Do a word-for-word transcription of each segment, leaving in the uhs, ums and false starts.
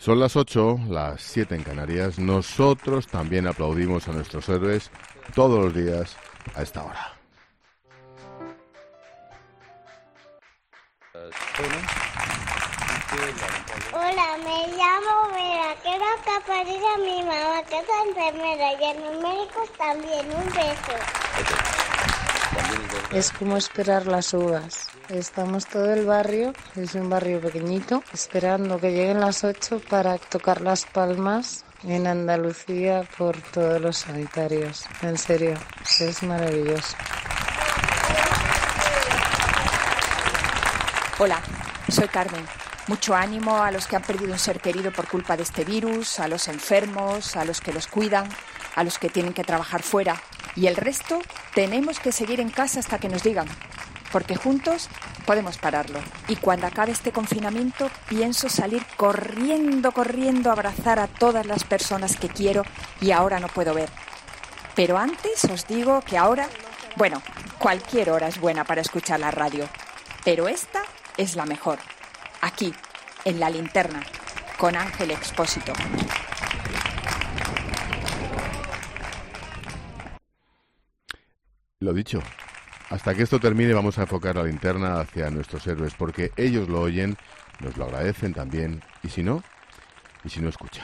Son las ocho, las siete en Canarias. Nosotros también aplaudimos a nuestros héroes todos los días a esta hora. Hola, me llamo Vera, quiero acaparir a mi mamá, que es enfermera, y a los médicos también. Un beso. Es como esperar las uvas. Estamos todo el barrio, es un barrio pequeñito, esperando que lleguen las ocho para tocar las palmas en Andalucía por todos los sanitarios. En serio, es maravilloso. Hola, soy Carmen. Mucho ánimo a los que han perdido un ser querido por culpa de este virus, a los enfermos, a los que los cuidan, a los que tienen que trabajar fuera. Y el resto tenemos que seguir en casa hasta que nos digan, porque juntos podemos pararlo. Y cuando acabe este confinamiento pienso salir corriendo, corriendo a abrazar a todas las personas que quiero y ahora no puedo ver. Pero antes os digo que ahora, bueno, cualquier hora es buena para escuchar la radio, pero esta es la mejor. Aquí, en La Linterna, con Ángel Expósito. Lo dicho, hasta que esto termine vamos a enfocar la linterna hacia nuestros héroes, porque ellos lo oyen, nos lo agradecen también, y si no, y si no escucha.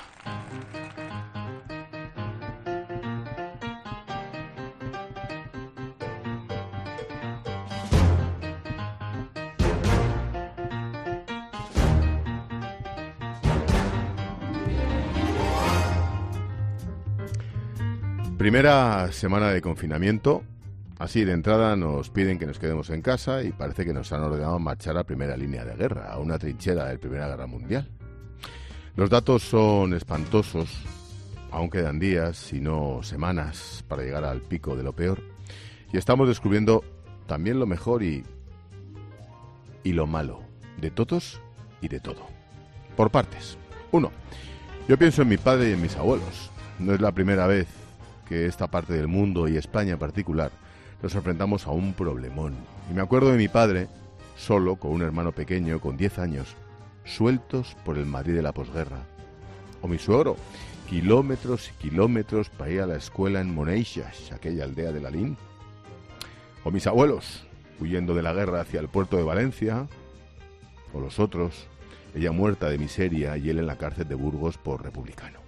Primera semana de confinamiento. Así, de entrada nos piden que nos quedemos en casa y parece que nos han ordenado marchar a primera línea de guerra, a una trinchera de la Primera Guerra Mundial. Los datos son espantosos, aún quedan días, si no semanas, para llegar al pico de lo peor. Y estamos descubriendo también lo mejor y, y lo malo, de todos y de todo. Por partes. Uno, yo pienso en mi padre y en mis abuelos. No es la primera vez que esta parte del mundo y España en particular nos enfrentamos a un problemón. Y me acuerdo de mi padre, solo, con un hermano pequeño, con diez años, sueltos por el Madrid de la posguerra. O mi suegro, kilómetros y kilómetros para ir a la escuela en Moneixas, aquella aldea de Lalín. O mis abuelos, huyendo de la guerra hacia el puerto de Valencia. O los otros, ella muerta de miseria y él en la cárcel de Burgos por republicano.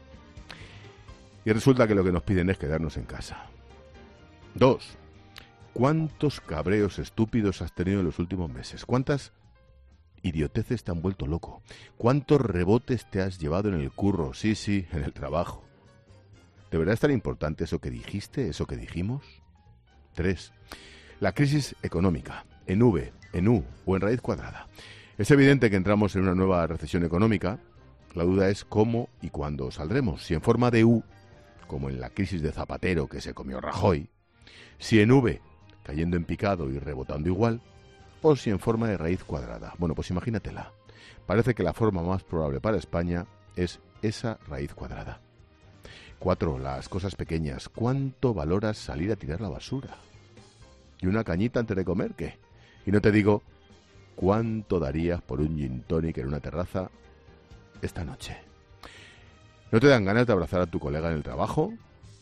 Y resulta que lo que nos piden es quedarnos en casa. Dos, ¿cuántos cabreos estúpidos has tenido en los últimos meses? ¿Cuántas idioteces te han vuelto loco? ¿Cuántos rebotes te has llevado en el curro? Sí, sí, en el trabajo. ¿De verdad es tan importante eso que dijiste, eso que dijimos? Tres, la crisis económica, en V, en U o en raíz cuadrada. Es evidente que entramos en una nueva recesión económica. La duda es cómo y cuándo saldremos. Si en forma de U, como en la crisis de Zapatero que se comió Rajoy, si en V, cayendo en picado y rebotando igual, o si en forma de raíz cuadrada. Bueno, pues imagínatela. Parece que la forma más probable para España es esa raíz cuadrada. Cuatro, las cosas pequeñas. ¿Cuánto valoras salir a tirar la basura? ¿Y una cañita antes de comer? ¿Qué? Y no te digo cuánto darías por un gin tonic en una terraza esta noche. ¿No te dan ganas de abrazar a tu colega en el trabajo?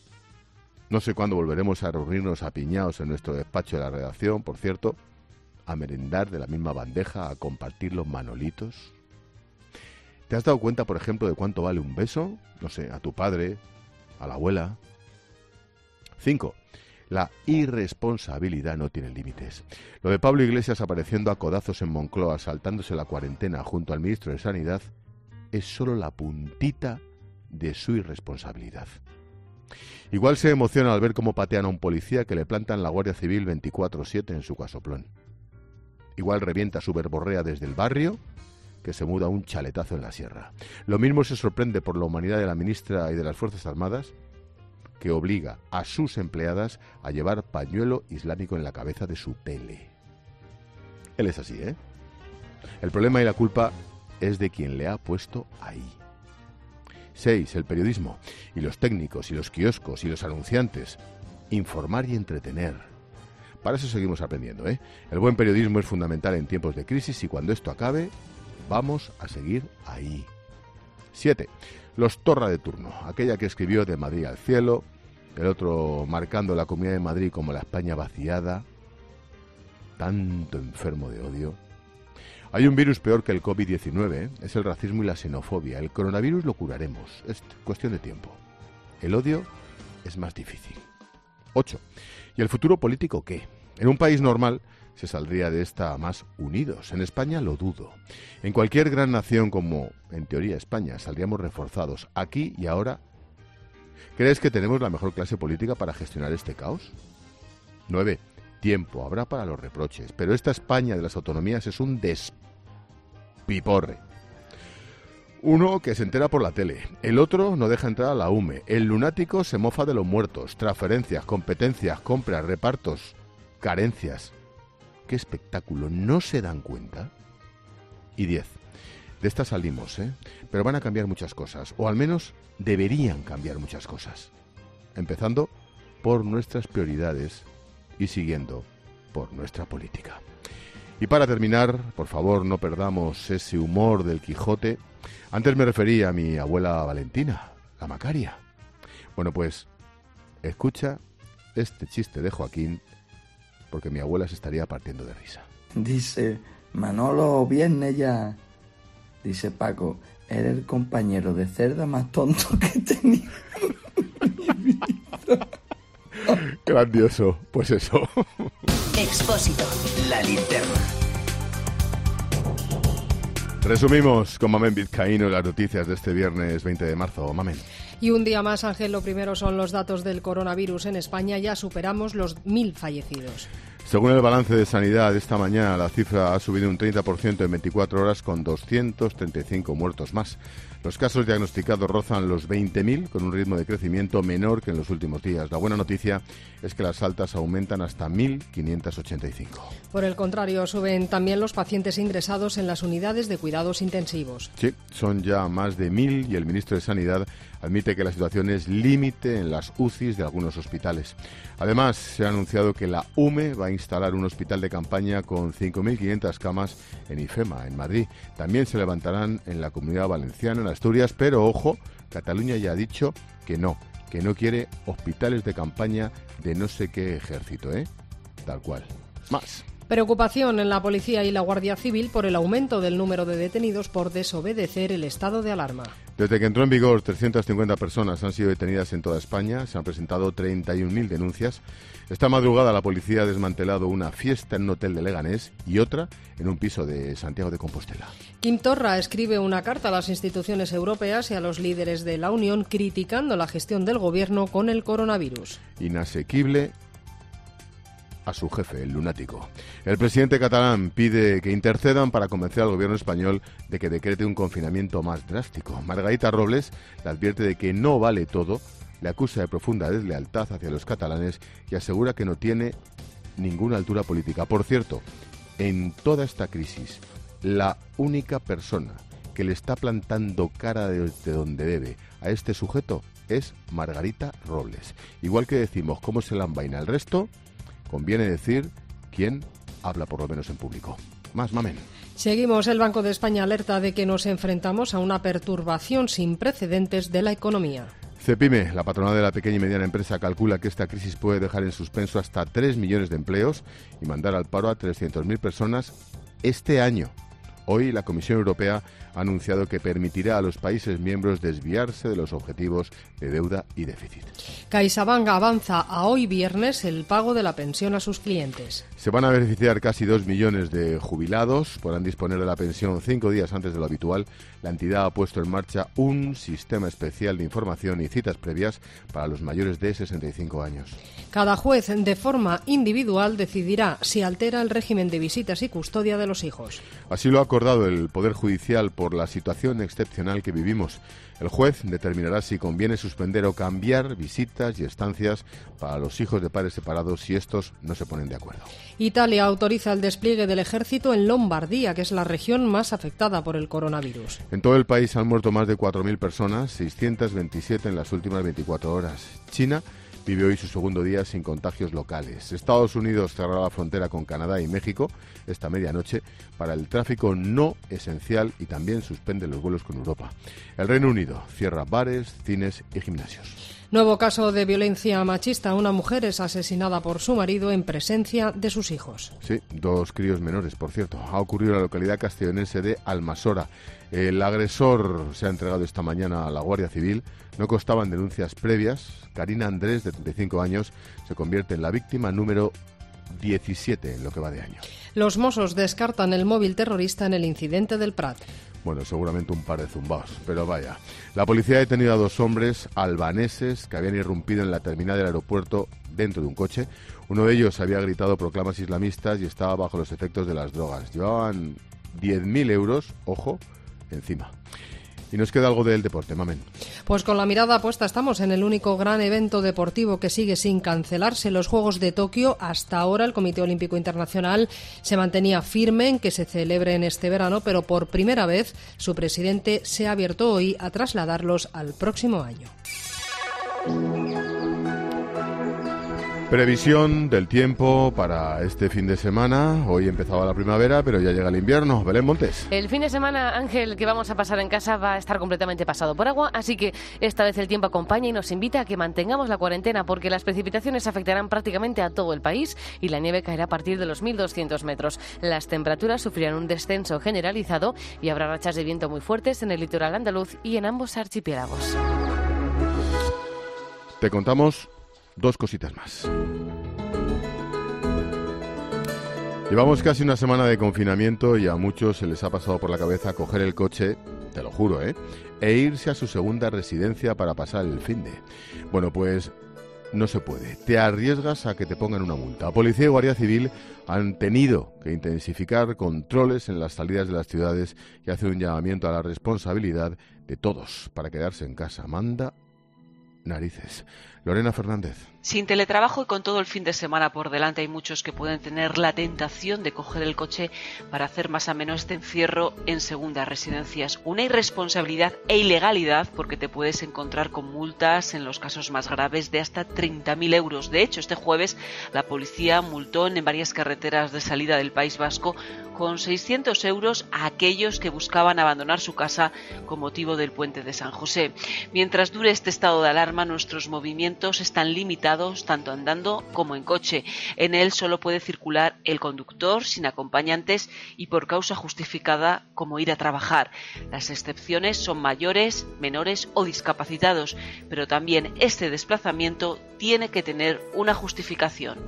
No sé cuándo volveremos a reunirnos apiñados en nuestro despacho de la redacción, por cierto, a merendar de la misma bandeja, a compartir los manolitos. ¿Te has dado cuenta, por ejemplo, de cuánto vale un beso? No sé, a tu padre, a la abuela. Cinco, la irresponsabilidad no tiene límites. Lo de Pablo Iglesias apareciendo a codazos en Moncloa, saltándose la cuarentena junto al ministro de Sanidad, es solo la puntita de su irresponsabilidad. Igual se emociona al ver cómo patean a un policía que le plantan la Guardia Civil veinticuatro siete en su casoplón. Igual revienta su verborrea desde el barrio, que se muda un chaletazo en la sierra. Lo mismo se sorprende por la humanidad de la ministra y de las Fuerzas Armadas, que obliga a sus empleadas a llevar pañuelo islámico en la cabeza de su tele. Él es así, ¿eh? El problema y la culpa es de quien le ha puesto ahí. Seis, el periodismo, y los técnicos, y los kioscos, y los anunciantes. Informar y entretener. Para eso seguimos aprendiendo, ¿eh? El buen periodismo es fundamental en tiempos de crisis y cuando esto acabe, vamos a seguir ahí. Siete, los Torra de turno, aquella que escribió De Madrid al cielo, el otro marcando la Comunidad de Madrid como la España vaciada, tanto enfermo de odio. Hay un virus peor que el covid diecinueve, ¿eh? Es el racismo y la xenofobia. El coronavirus lo curaremos, es cuestión de tiempo. El odio es más difícil. Ocho, ¿y el futuro político qué? En un país normal se saldría de esta más unidos. En España lo dudo. En cualquier gran nación como, en teoría, España, saldríamos reforzados. Aquí y ahora, ¿crees que tenemos la mejor clase política para gestionar este caos? Nueve, tiempo habrá para los reproches, pero esta España de las autonomías es un despiporre. Uno que se entera por la tele, el otro no deja entrar a la U M E, el lunático se mofa de los muertos, transferencias, competencias, compras, repartos, carencias. ¡Qué espectáculo! ¿No se dan cuenta? Y diez. De esta salimos, ¿eh? Pero van a cambiar muchas cosas, o al menos deberían cambiar muchas cosas. Empezando por nuestras prioridades y siguiendo por nuestra política. Y para terminar, por favor, no perdamos ese humor del Quijote. Antes me refería a mi abuela Valentina, la Macaria. Bueno, pues, escucha este chiste de Joaquín, porque mi abuela se estaría partiendo de risa. Dice, Manolo, viene ya. Dice Paco, eres el compañero de cerda más tonto que he tenido en mi vida. Grandioso, pues eso. Expósito. La linterna. Resumimos con Mamen Vizcaíno las noticias de este viernes veinte de marzo. Mamen. Y un día más, Ángel, lo primero son los datos del coronavirus. En España ya superamos los mil fallecidos. Según el balance de Sanidad esta mañana, la cifra ha subido un treinta por ciento en veinticuatro horas con doscientos treinta y cinco muertos más. Los casos diagnosticados rozan los veinte mil con un ritmo de crecimiento menor que en los últimos días. La buena noticia es que las altas aumentan hasta mil quinientos ochenta y cinco. Por el contrario, suben también los pacientes ingresados en las unidades de cuidados intensivos. Sí, son ya más de mil y el ministro de Sanidad admite que la situación es límite en las U C Is de algunos hospitales. Además, se ha anunciado que la U M E va a instalar un hospital de campaña con cinco mil quinientas camas en IFEMA, en Madrid. También se levantarán en la Comunidad Valenciana, en Asturias, pero ojo, Cataluña ya ha dicho que no, que no quiere hospitales de campaña de no sé qué ejército, ¿eh? Tal cual. Más. Preocupación en la policía y la Guardia Civil por el aumento del número de detenidos por desobedecer el estado de alarma. Desde que entró en vigor, trescientas cincuenta personas han sido detenidas en toda España. Se han presentado treinta y un mil denuncias. Esta madrugada la policía ha desmantelado una fiesta en un hotel de Leganés y otra en un piso de Santiago de Compostela. Quim Torra escribe una carta a las instituciones europeas y a los líderes de la Unión criticando la gestión del gobierno con el coronavirus. Inasequible a su jefe, el lunático. El presidente catalán pide que intercedan para convencer al gobierno español de que decrete un confinamiento más drástico. Margarita Robles le advierte de que no vale todo, le acusa de profunda deslealtad hacia los catalanes y asegura que no tiene ninguna altura política. Por cierto, en toda esta crisis, la única persona que le está plantando cara desde donde debe a este sujeto es Margarita Robles. Igual que decimos cómo se la envaina el resto, conviene decir quién habla por lo menos en público. Más, Mamen. Seguimos. El Banco de España alerta de que nos enfrentamos a una perturbación sin precedentes de la economía. Cepime, la patronal de la pequeña y mediana empresa, calcula que esta crisis puede dejar en suspenso hasta tres millones de empleos y mandar al paro a trescientas mil personas este año. Hoy la Comisión Europea ha anunciado que permitirá a los países miembros desviarse de los objetivos de deuda y déficit. CaixaBank avanza a hoy viernes el pago de la pensión a sus clientes. Se van a beneficiar casi dos millones de jubilados. Podrán disponer de la pensión cinco días antes de lo habitual. La entidad ha puesto en marcha un sistema especial de información y citas previas para los mayores de sesenta y cinco años. Cada juez, de forma individual, decidirá si altera el régimen de visitas y custodia de los hijos. Así lo ha acordado el Poder Judicial por la situación excepcional que vivimos. El juez determinará si conviene suspender o cambiar visitas y estancias para los hijos de padres separados si estos no se ponen de acuerdo. Italia autoriza el despliegue del ejército en Lombardía, que es la región más afectada por el coronavirus. En todo el país han muerto más de cuatro mil personas, seiscientas veintisiete en las últimas veinticuatro horas. China vive hoy su segundo día sin contagios locales. Estados Unidos cerrará la frontera con Canadá y México esta medianoche para el tráfico no esencial y también suspende los vuelos con Europa. El Reino Unido cierra bares, cines y gimnasios. Nuevo caso de violencia machista. Una mujer es asesinada por su marido en presencia de sus hijos. Sí, dos críos menores, por cierto. Ha ocurrido en la localidad castellonense de Almasora. El agresor se ha entregado esta mañana a la Guardia Civil. No constaban denuncias previas. Karina Andrés, de treinta y cinco años, se convierte en la víctima número diecisiete en lo que va de año. Los Mossos descartan el móvil terrorista en el incidente del Prat. Bueno, seguramente un par de zumbaos, pero vaya. La policía ha detenido a dos hombres albaneses que habían irrumpido en la terminal del aeropuerto dentro de un coche. Uno de ellos había gritado proclamas islamistas y estaba bajo los efectos de las drogas. Llevaban diez mil euros, ojo, encima. Y nos queda algo del deporte, Mamen. Pues con la mirada puesta estamos en el único gran evento deportivo que sigue sin cancelarse, los Juegos de Tokio. Hasta ahora el Comité Olímpico Internacional se mantenía firme en que se celebren este verano, pero por primera vez su presidente se ha abierto hoy a trasladarlos al próximo año. Previsión del tiempo para este fin de semana. Hoy empezaba la primavera, pero ya llega el invierno. Belén Montes. El fin de semana, Ángel, que vamos a pasar en casa va a estar completamente pasado por agua, así que esta vez el tiempo acompaña y nos invita a que mantengamos la cuarentena, porque las precipitaciones afectarán prácticamente a todo el país y la nieve caerá a partir de los mil doscientos metros. Las temperaturas sufrirán un descenso generalizado y habrá rachas de viento muy fuertes en el litoral andaluz y en ambos archipiélagos. Te contamos dos cositas más. Llevamos casi una semana de confinamiento y a muchos se les ha pasado por la cabeza coger el coche, te lo juro, ¿eh?, e irse a su segunda residencia para pasar el finde. Bueno, pues no se puede. Te arriesgas a que te pongan una multa. Policía y Guardia Civil han tenido que intensificar controles en las salidas de las ciudades y hacer un llamamiento a la responsabilidad de todos para quedarse en casa. Manda narices. Lorena Fernández. Sin teletrabajo y con todo el fin de semana por delante, hay muchos que pueden tener la tentación de coger el coche para hacer más ameno este encierro en segundas residencias. Una irresponsabilidad e ilegalidad, porque te puedes encontrar con multas en los casos más graves de hasta treinta mil euros. De hecho, este jueves la policía multó en varias carreteras de salida del País Vasco con seiscientos euros a aquellos que buscaban abandonar su casa con motivo del puente de San José. Mientras dure este estado de alarma, nuestros movimientos están limitados tanto andando como en coche. En él solo puede circular el conductor sin acompañantes y por causa justificada, como ir a trabajar. Las excepciones son mayores, menores o discapacitados, pero también este desplazamiento tiene que tener una justificación.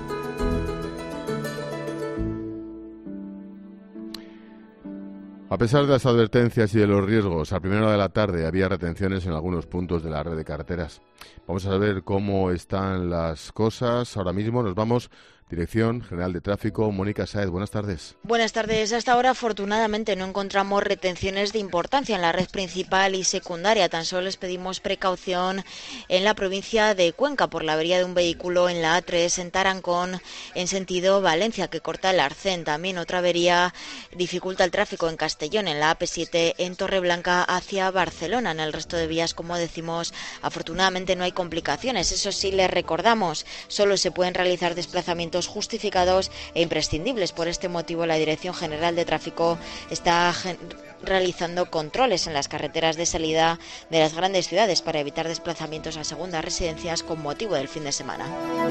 A pesar de las advertencias y de los riesgos, a primera hora de la tarde había retenciones en algunos puntos de la red de carreteras. Vamos a saber cómo están las cosas. Ahora mismo nos vamos. Dirección General de Tráfico, Mónica Sáez, buenas tardes. Buenas tardes. Hasta ahora, afortunadamente, no encontramos retenciones de importancia en la red principal y secundaria. Tan solo les pedimos precaución en la provincia de Cuenca por la avería de un vehículo en la A tres en Tarancón, en sentido Valencia, que corta el Arcén. También otra avería dificulta el tráfico en Castellón, en la A P siete, en Torreblanca hacia Barcelona. En el resto de vías, como decimos, afortunadamente no hay complicaciones. Eso sí, les recordamos, solo se pueden realizar desplazamientos justificados e imprescindibles. Por este motivo, la Dirección General de Tráfico está realizando controles en las carreteras de salida de las grandes ciudades para evitar desplazamientos a segundas residencias con motivo del fin de semana.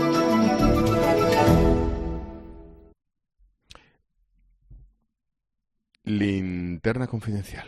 Linterna confidencial.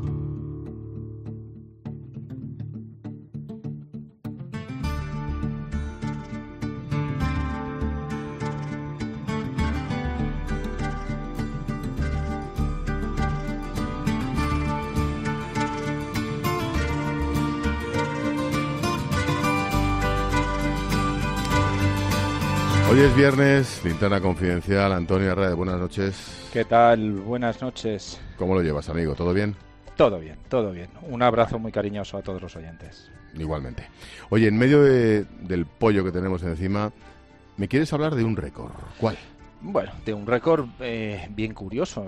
Hoy es viernes, Linterna Confidencial. Antonio Arraez, buenas noches. ¿Qué tal? Buenas noches. ¿Cómo lo llevas, amigo? ¿Todo bien? Todo bien, todo bien. Un abrazo muy cariñoso a todos los oyentes. Igualmente. Oye, en medio de, del pollo que tenemos encima, ¿me quieres hablar de un récord? ¿Cuál? Bueno, de un récord eh, bien curioso.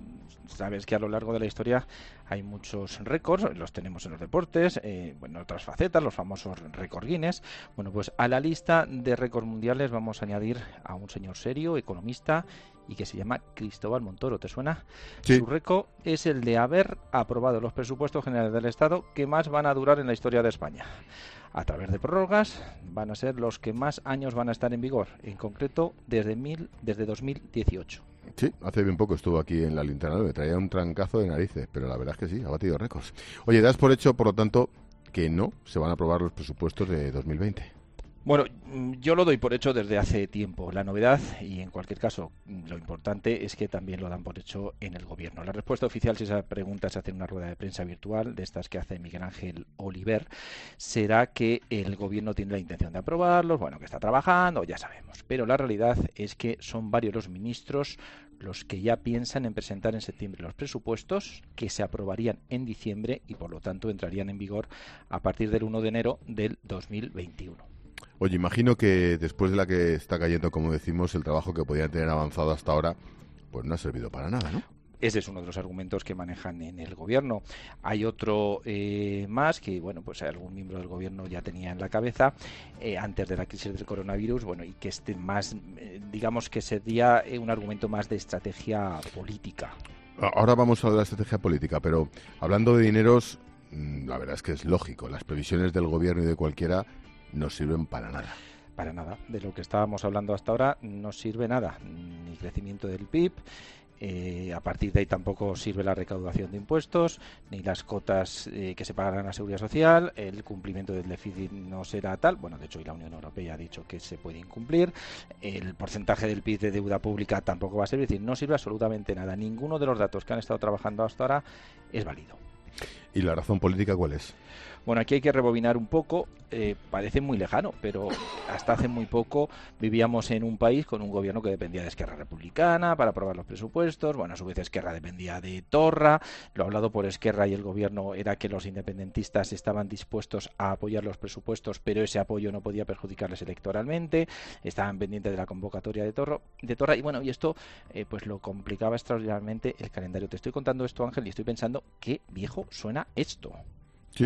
Sabes que a lo largo de la historia hay muchos récords, los tenemos en los deportes, eh, bueno, en otras facetas, los famosos récord Guinness. Bueno, pues a la lista de récords mundiales vamos a añadir a un señor serio, economista, y que se llama Cristóbal Montoro. ¿Te suena? Sí. Su récord es el de haber aprobado los presupuestos generales del Estado que más van a durar en la historia de España. A través de prórrogas van a ser los que más años van a estar en vigor, en concreto desde, mil, desde dos mil dieciocho. Sí, hace bien poco estuvo aquí en la linterna, me traía un trancazo de narices, pero la verdad es que sí, ha batido récords. Oye, das por hecho, por lo tanto, que no se van a aprobar los presupuestos de dos mil veinte. Bueno, yo lo doy por hecho desde hace tiempo. La novedad, y en cualquier caso lo importante, es que también lo dan por hecho en el gobierno. La respuesta oficial, si esa pregunta se hace en una rueda de prensa virtual, de estas que hace Miguel Ángel Oliver, será que el gobierno tiene la intención de aprobarlos, bueno, que está trabajando, ya sabemos. Pero la realidad es que son varios los ministros los que ya piensan en presentar en septiembre los presupuestos, que se aprobarían en diciembre y por lo tanto entrarían en vigor a partir del uno de enero del dos mil veintiuno. Oye, imagino que después de la que está cayendo, como decimos, el trabajo que podían tener avanzado hasta ahora, pues no ha servido para nada, ¿no? Ese es uno de los argumentos que manejan en el gobierno. Hay otro eh, más que, bueno, pues algún miembro del gobierno ya tenía en la cabeza eh, antes de la crisis del coronavirus, bueno, y que este más, eh, digamos que sería un argumento más de estrategia política. Ahora vamos a hablar de la estrategia política, pero hablando de dineros, la verdad es que es lógico. Las previsiones del gobierno y de cualquiera no sirven para nada. Para nada. De lo que estábamos hablando hasta ahora no sirve nada. Ni crecimiento del P I B, eh, a partir de ahí tampoco sirve la recaudación de impuestos, ni las cotas eh, que se pagarán a la Seguridad Social, el cumplimiento del déficit no será tal. Bueno, de hecho, y la Unión Europea ha dicho que se puede incumplir. El porcentaje del P I B de deuda pública tampoco va a servir. Es decir, no sirve absolutamente nada. Ninguno de los datos que han estado trabajando hasta ahora es válido. ¿Y la razón política cuál es? Bueno, aquí hay que rebobinar un poco, eh, parece muy lejano, pero hasta hace muy poco vivíamos en un país con un gobierno que dependía de Esquerra Republicana para aprobar los presupuestos. Bueno, a su vez Esquerra dependía de Torra. Lo hablado por Esquerra y el gobierno era que los independentistas estaban dispuestos a apoyar los presupuestos, pero ese apoyo no podía perjudicarles electoralmente. Estaban pendientes de la convocatoria de, Torro, de Torra. Y bueno, y esto eh, pues lo complicaba extraordinariamente el calendario. Te estoy contando esto, Ángel, y estoy pensando qué viejo suena esto. Sí.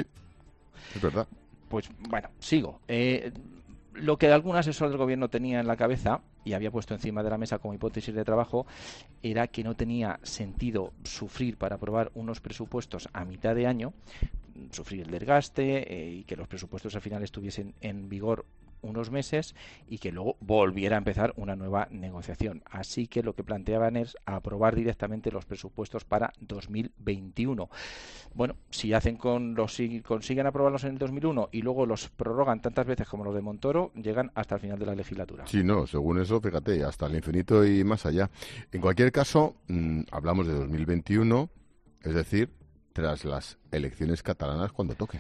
Es verdad. Pues bueno, sigo. Eh, lo que algún asesor del gobierno tenía en la cabeza y había puesto encima de la mesa como hipótesis de trabajo era que no tenía sentido sufrir para aprobar unos presupuestos a mitad de año, sufrir el desgaste eh, y que los presupuestos al final estuviesen en vigor unos meses y que luego volviera a empezar una nueva negociación. Así que lo que planteaban es aprobar directamente los presupuestos para dos mil veintiuno. Bueno, si hacen con los si consiguen aprobarlos en el dos mil uno y luego los prorrogan tantas veces como los de Montoro, llegan hasta el final de la legislatura. Sí, no, según eso, fíjate, hasta el infinito y más allá. En cualquier caso, mmm, hablamos de dos mil veintiuno, es decir, tras las elecciones catalanas cuando toquen.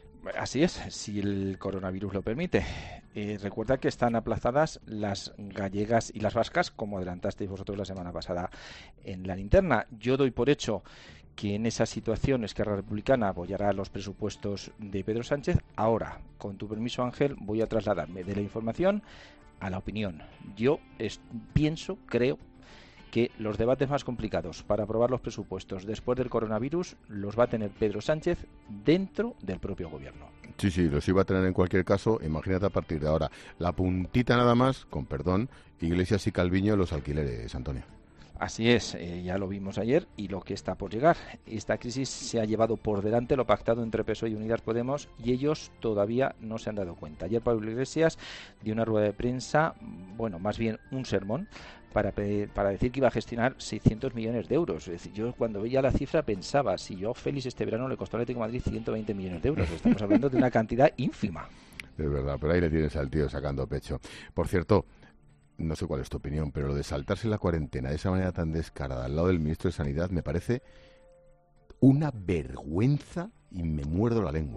Así es, si el coronavirus lo permite. Eh, recuerda que están aplazadas las gallegas y las vascas, como adelantasteis vosotros la semana pasada en la linterna. Yo doy por hecho que en esa situación Esquerra Republicana apoyará los presupuestos de Pedro Sánchez. Ahora, con tu permiso, Ángel, voy a trasladarme de la información a la opinión. Yo es, pienso, creo, que los debates más complicados para aprobar los presupuestos después del coronavirus los va a tener Pedro Sánchez dentro del propio gobierno. Sí, sí, los iba a tener en cualquier caso. Imagínate a partir de ahora. La puntita nada más, con perdón, Iglesias y Calviño los alquileres, Antonio. Así es, eh, ya lo vimos ayer y lo que está por llegar. Esta crisis se ha llevado por delante lo pactado entre P S O E y Unidas Podemos y ellos todavía no se han dado cuenta. Ayer Pablo Iglesias dio una rueda de prensa, bueno, más bien un sermón, para, para decir que iba a gestionar seiscientos millones de euros. Es decir, yo cuando veía la cifra pensaba, si yo Félix este verano le costó al Atlético de Madrid ciento veinte millones de euros. Estamos hablando de una cantidad ínfima. Es verdad, pero ahí le tienes al tío sacando pecho. Por cierto, no sé cuál es tu opinión, pero lo de saltarse la cuarentena de esa manera tan descarada al lado del ministro de Sanidad me parece una vergüenza y me muerdo la lengua, ¿eh?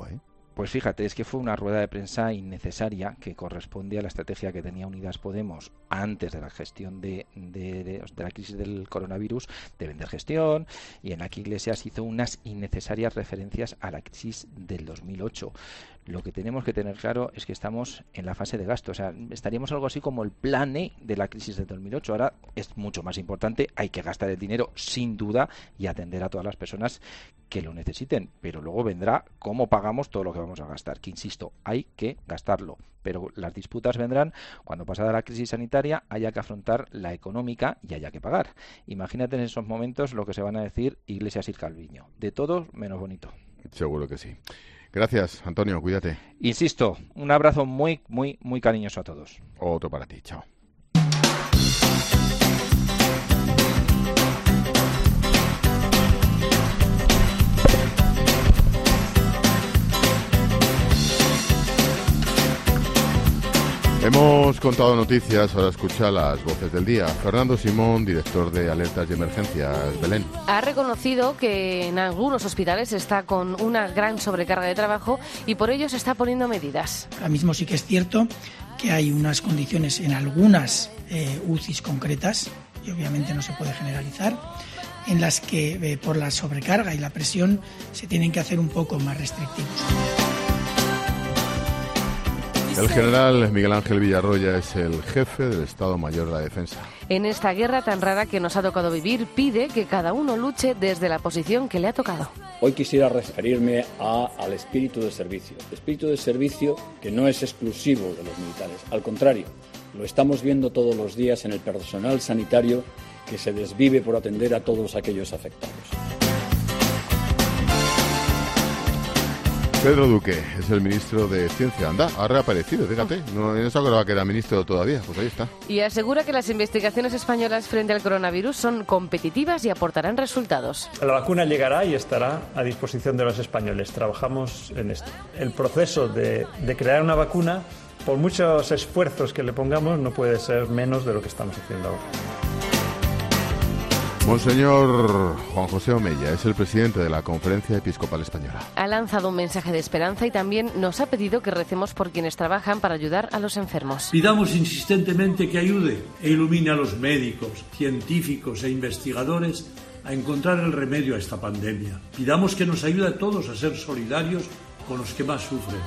Pues fíjate, es que fue una rueda de prensa innecesaria que corresponde a la estrategia que tenía Unidas Podemos antes de la gestión de, de, de, de la crisis del coronavirus, de vender gestión, y en la que Iglesias hizo unas innecesarias referencias a la crisis del dos mil ocho. Lo que tenemos que tener claro es que estamos en la fase de gasto, o sea, estaríamos algo así como el plan E de la crisis del dos mil ocho. Ahora es mucho más importante, hay que gastar el dinero sin duda y atender a todas las personas que lo necesiten, pero luego vendrá cómo pagamos todo lo que vamos a gastar, que insisto, hay que gastarlo, pero las disputas vendrán cuando pasada la crisis sanitaria haya que afrontar la económica y haya que pagar. Imagínate en esos momentos lo que se van a decir Iglesias y Calviño, de todo menos bonito. Seguro que sí. Gracias, Antonio, cuídate. Insisto, un abrazo muy, muy, muy cariñoso a todos. Otro para ti, chao. Hemos contado noticias, ahora escucha las voces del día. Fernando Simón, director de Alertas y Emergencias, Belén. Ha reconocido que en algunos hospitales está con una gran sobrecarga de trabajo y por ello se está poniendo medidas. Ahora mismo sí que es cierto que hay unas condiciones en algunas eh, U C Is concretas, y obviamente no se puede generalizar, en las que eh, por la sobrecarga y la presión se tienen que hacer un poco más restrictivos. El general Miguel Ángel Villarroya es el jefe del Estado Mayor de la Defensa. En esta guerra tan rara que nos ha tocado vivir, pide que cada uno luche desde la posición que le ha tocado. Hoy quisiera referirme a, al espíritu de servicio. Espíritu de servicio que no es exclusivo de los militares. Al contrario, lo estamos viendo todos los días en el personal sanitario que se desvive por atender a todos aquellos afectados. Pedro Duque es el ministro de Ciencia. Anda, ha reaparecido, fíjate. No, no se acordaba que era ministro todavía. Pues ahí está. Y asegura que las investigaciones españolas frente al coronavirus son competitivas y aportarán resultados. La vacuna llegará y estará a disposición de los españoles. Trabajamos en esto. El proceso de, de crear una vacuna, por muchos esfuerzos que le pongamos, no puede ser menos de lo que estamos haciendo ahora. Monseñor Juan José Omeya es el presidente de la Conferencia Episcopal Española. Ha lanzado un mensaje de esperanza y también nos ha pedido que recemos por quienes trabajan para ayudar a los enfermos. Pidamos insistentemente que ayude e ilumine a los médicos, científicos e investigadores a encontrar el remedio a esta pandemia. Pidamos que nos ayude a todos a ser solidarios con los que más sufren.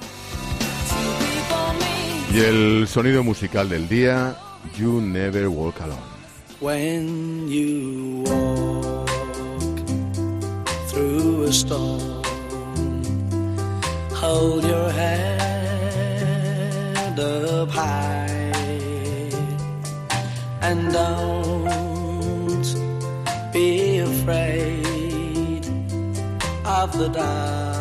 Y el sonido musical del día, You Never Walk Alone. When you walk through a storm, hold your head up high and don't be afraid of the dark.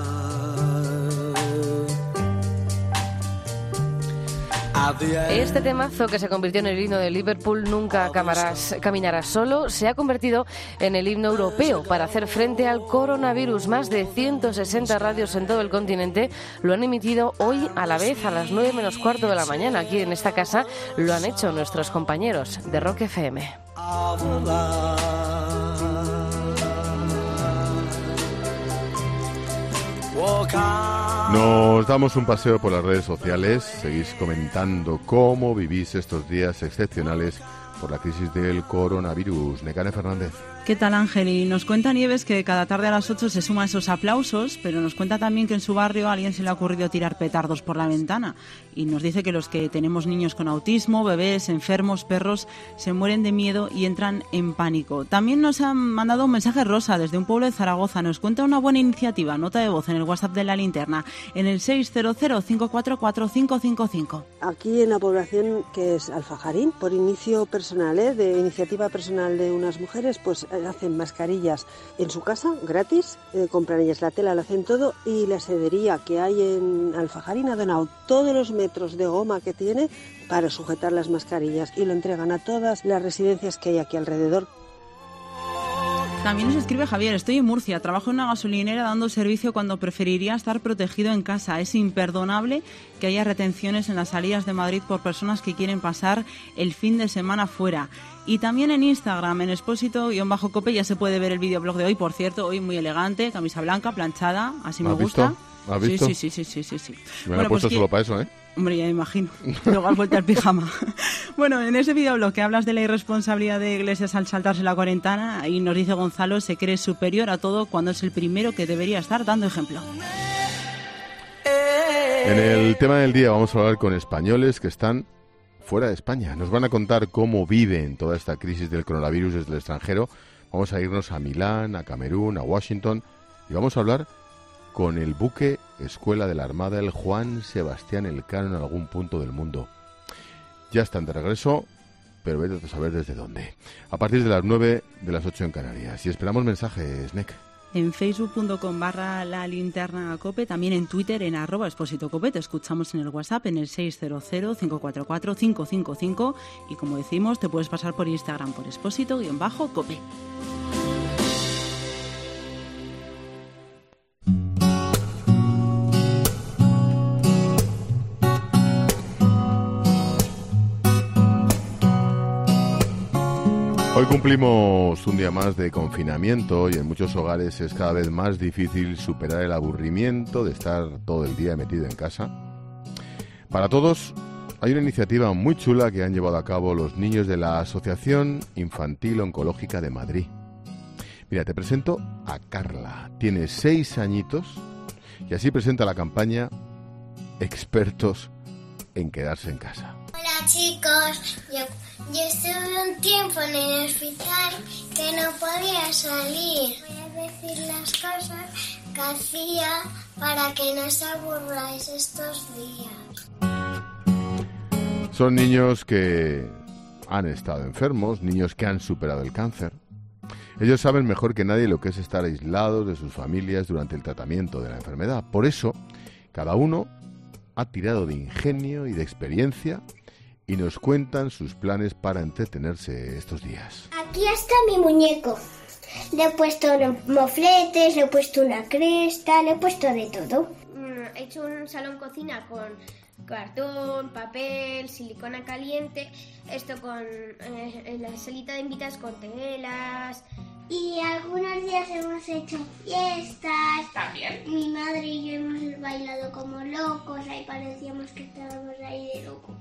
Este temazo que se convirtió en el himno de Liverpool, Nunca caminarás, caminarás solo, se ha convertido en el himno europeo para hacer frente al coronavirus. Más de ciento sesenta radios en todo el continente lo han emitido hoy a la vez a las nueve menos cuarto de la mañana. Aquí en esta casa lo han hecho nuestros compañeros de Rock F M. Nos damos un paseo por las redes sociales, seguís comentando cómo vivís estos días excepcionales por la crisis del coronavirus. Necane Fernández. ¿Qué tal, Ángel? Y nos cuenta Nieves que cada tarde a las ocho se suman esos aplausos, pero nos cuenta también que en su barrio a alguien se le ha ocurrido tirar petardos por la ventana. Y nos dice que los que tenemos niños con autismo, bebés, enfermos, perros, se mueren de miedo y entran en pánico. También nos han mandado un mensaje Rosa desde un pueblo de Zaragoza. Nos cuenta una buena iniciativa, nota de voz en el WhatsApp de La Linterna, en el seis cero cero, cinco cuatro cuatro, cinco cinco cinco. Aquí en la población que es Alfajarín, por inicio personal, ¿eh? de iniciativa personal de unas mujeres, pues hacen mascarillas en su casa, gratis, eh, compran ellas la tela, lo hacen todo, y la sedería que hay en Alfajarín ha donado todos los metros de goma que tiene para sujetar las mascarillas y lo entregan a todas las residencias que hay aquí alrededor. También nos escribe Javier, estoy en Murcia, trabajo en una gasolinera dando servicio cuando preferiría estar protegido en casa. Es imperdonable que haya retenciones en las salidas de Madrid por personas que quieren pasar el fin de semana fuera. Y también en Instagram, en Expósito-Cope, ya se puede ver el videoblog de hoy, por cierto, hoy muy elegante, camisa blanca, planchada, así me gusta. ¿Has visto? ¿Has visto? Sí, sí, sí, sí, sí, sí. Me lo he puesto pues solo que... para eso, ¿eh? Hombre, ya me imagino. Luego al vuelta al pijama. Bueno, en ese videoblog que hablas de la irresponsabilidad de Iglesias al saltarse la cuarentena, ahí nos dice Gonzalo, se cree superior a todo cuando es el primero que debería estar dando ejemplo. En el tema del día vamos a hablar con españoles que están fuera de España. Nos van a contar cómo viven toda esta crisis del coronavirus desde el extranjero. Vamos a irnos a Milán, a Camerún, a Washington y vamos a hablar con el buque Escuela de la Armada, el Juan Sebastián Elcano, en algún punto del mundo. Ya están de regreso, pero vete a saber desde dónde. A partir de las nueve, de las ocho en Canarias. Y esperamos mensajes, Nek. En facebook.com barra la linterna cope, también en Twitter en arroba Expósito Cope. Te escuchamos en el WhatsApp en el seis cero cero, cinco cuatro cuatro, cinco cinco cinco y como decimos te puedes pasar por Instagram por Expósito-Cope. Hoy cumplimos un día más de confinamiento y en muchos hogares es cada vez más difícil superar el aburrimiento de estar todo el día metido en casa. Para todos hay una iniciativa muy chula que han llevado a cabo los niños de la Asociación Infantil Oncológica de Madrid. Mira, te presento a Carla. Tiene seis añitos y así presenta la campaña Expertos en quedarse en casa. Hola chicos, yo, yo estuve un tiempo en el hospital que no podía salir. Voy a decir las cosas que hacía para que no se aburráis estos días. Son niños que han estado enfermos, niños que han superado el cáncer. Ellos saben mejor que nadie lo que es estar aislados de sus familias durante el tratamiento de la enfermedad. Por eso, cada uno ha tirado de ingenio y de experiencia y nos cuentan sus planes para entretenerse estos días. Aquí está mi muñeco. Le he puesto mofletes, le he puesto una cresta, le he puesto de todo. He hecho un salón cocina con cartón, papel, silicona caliente, esto con eh, la salita de invitados con telas. Y algunos días hemos hecho fiestas. También. Mi madre y yo hemos bailado como locos, ahí parecíamos que estábamos ahí de locos.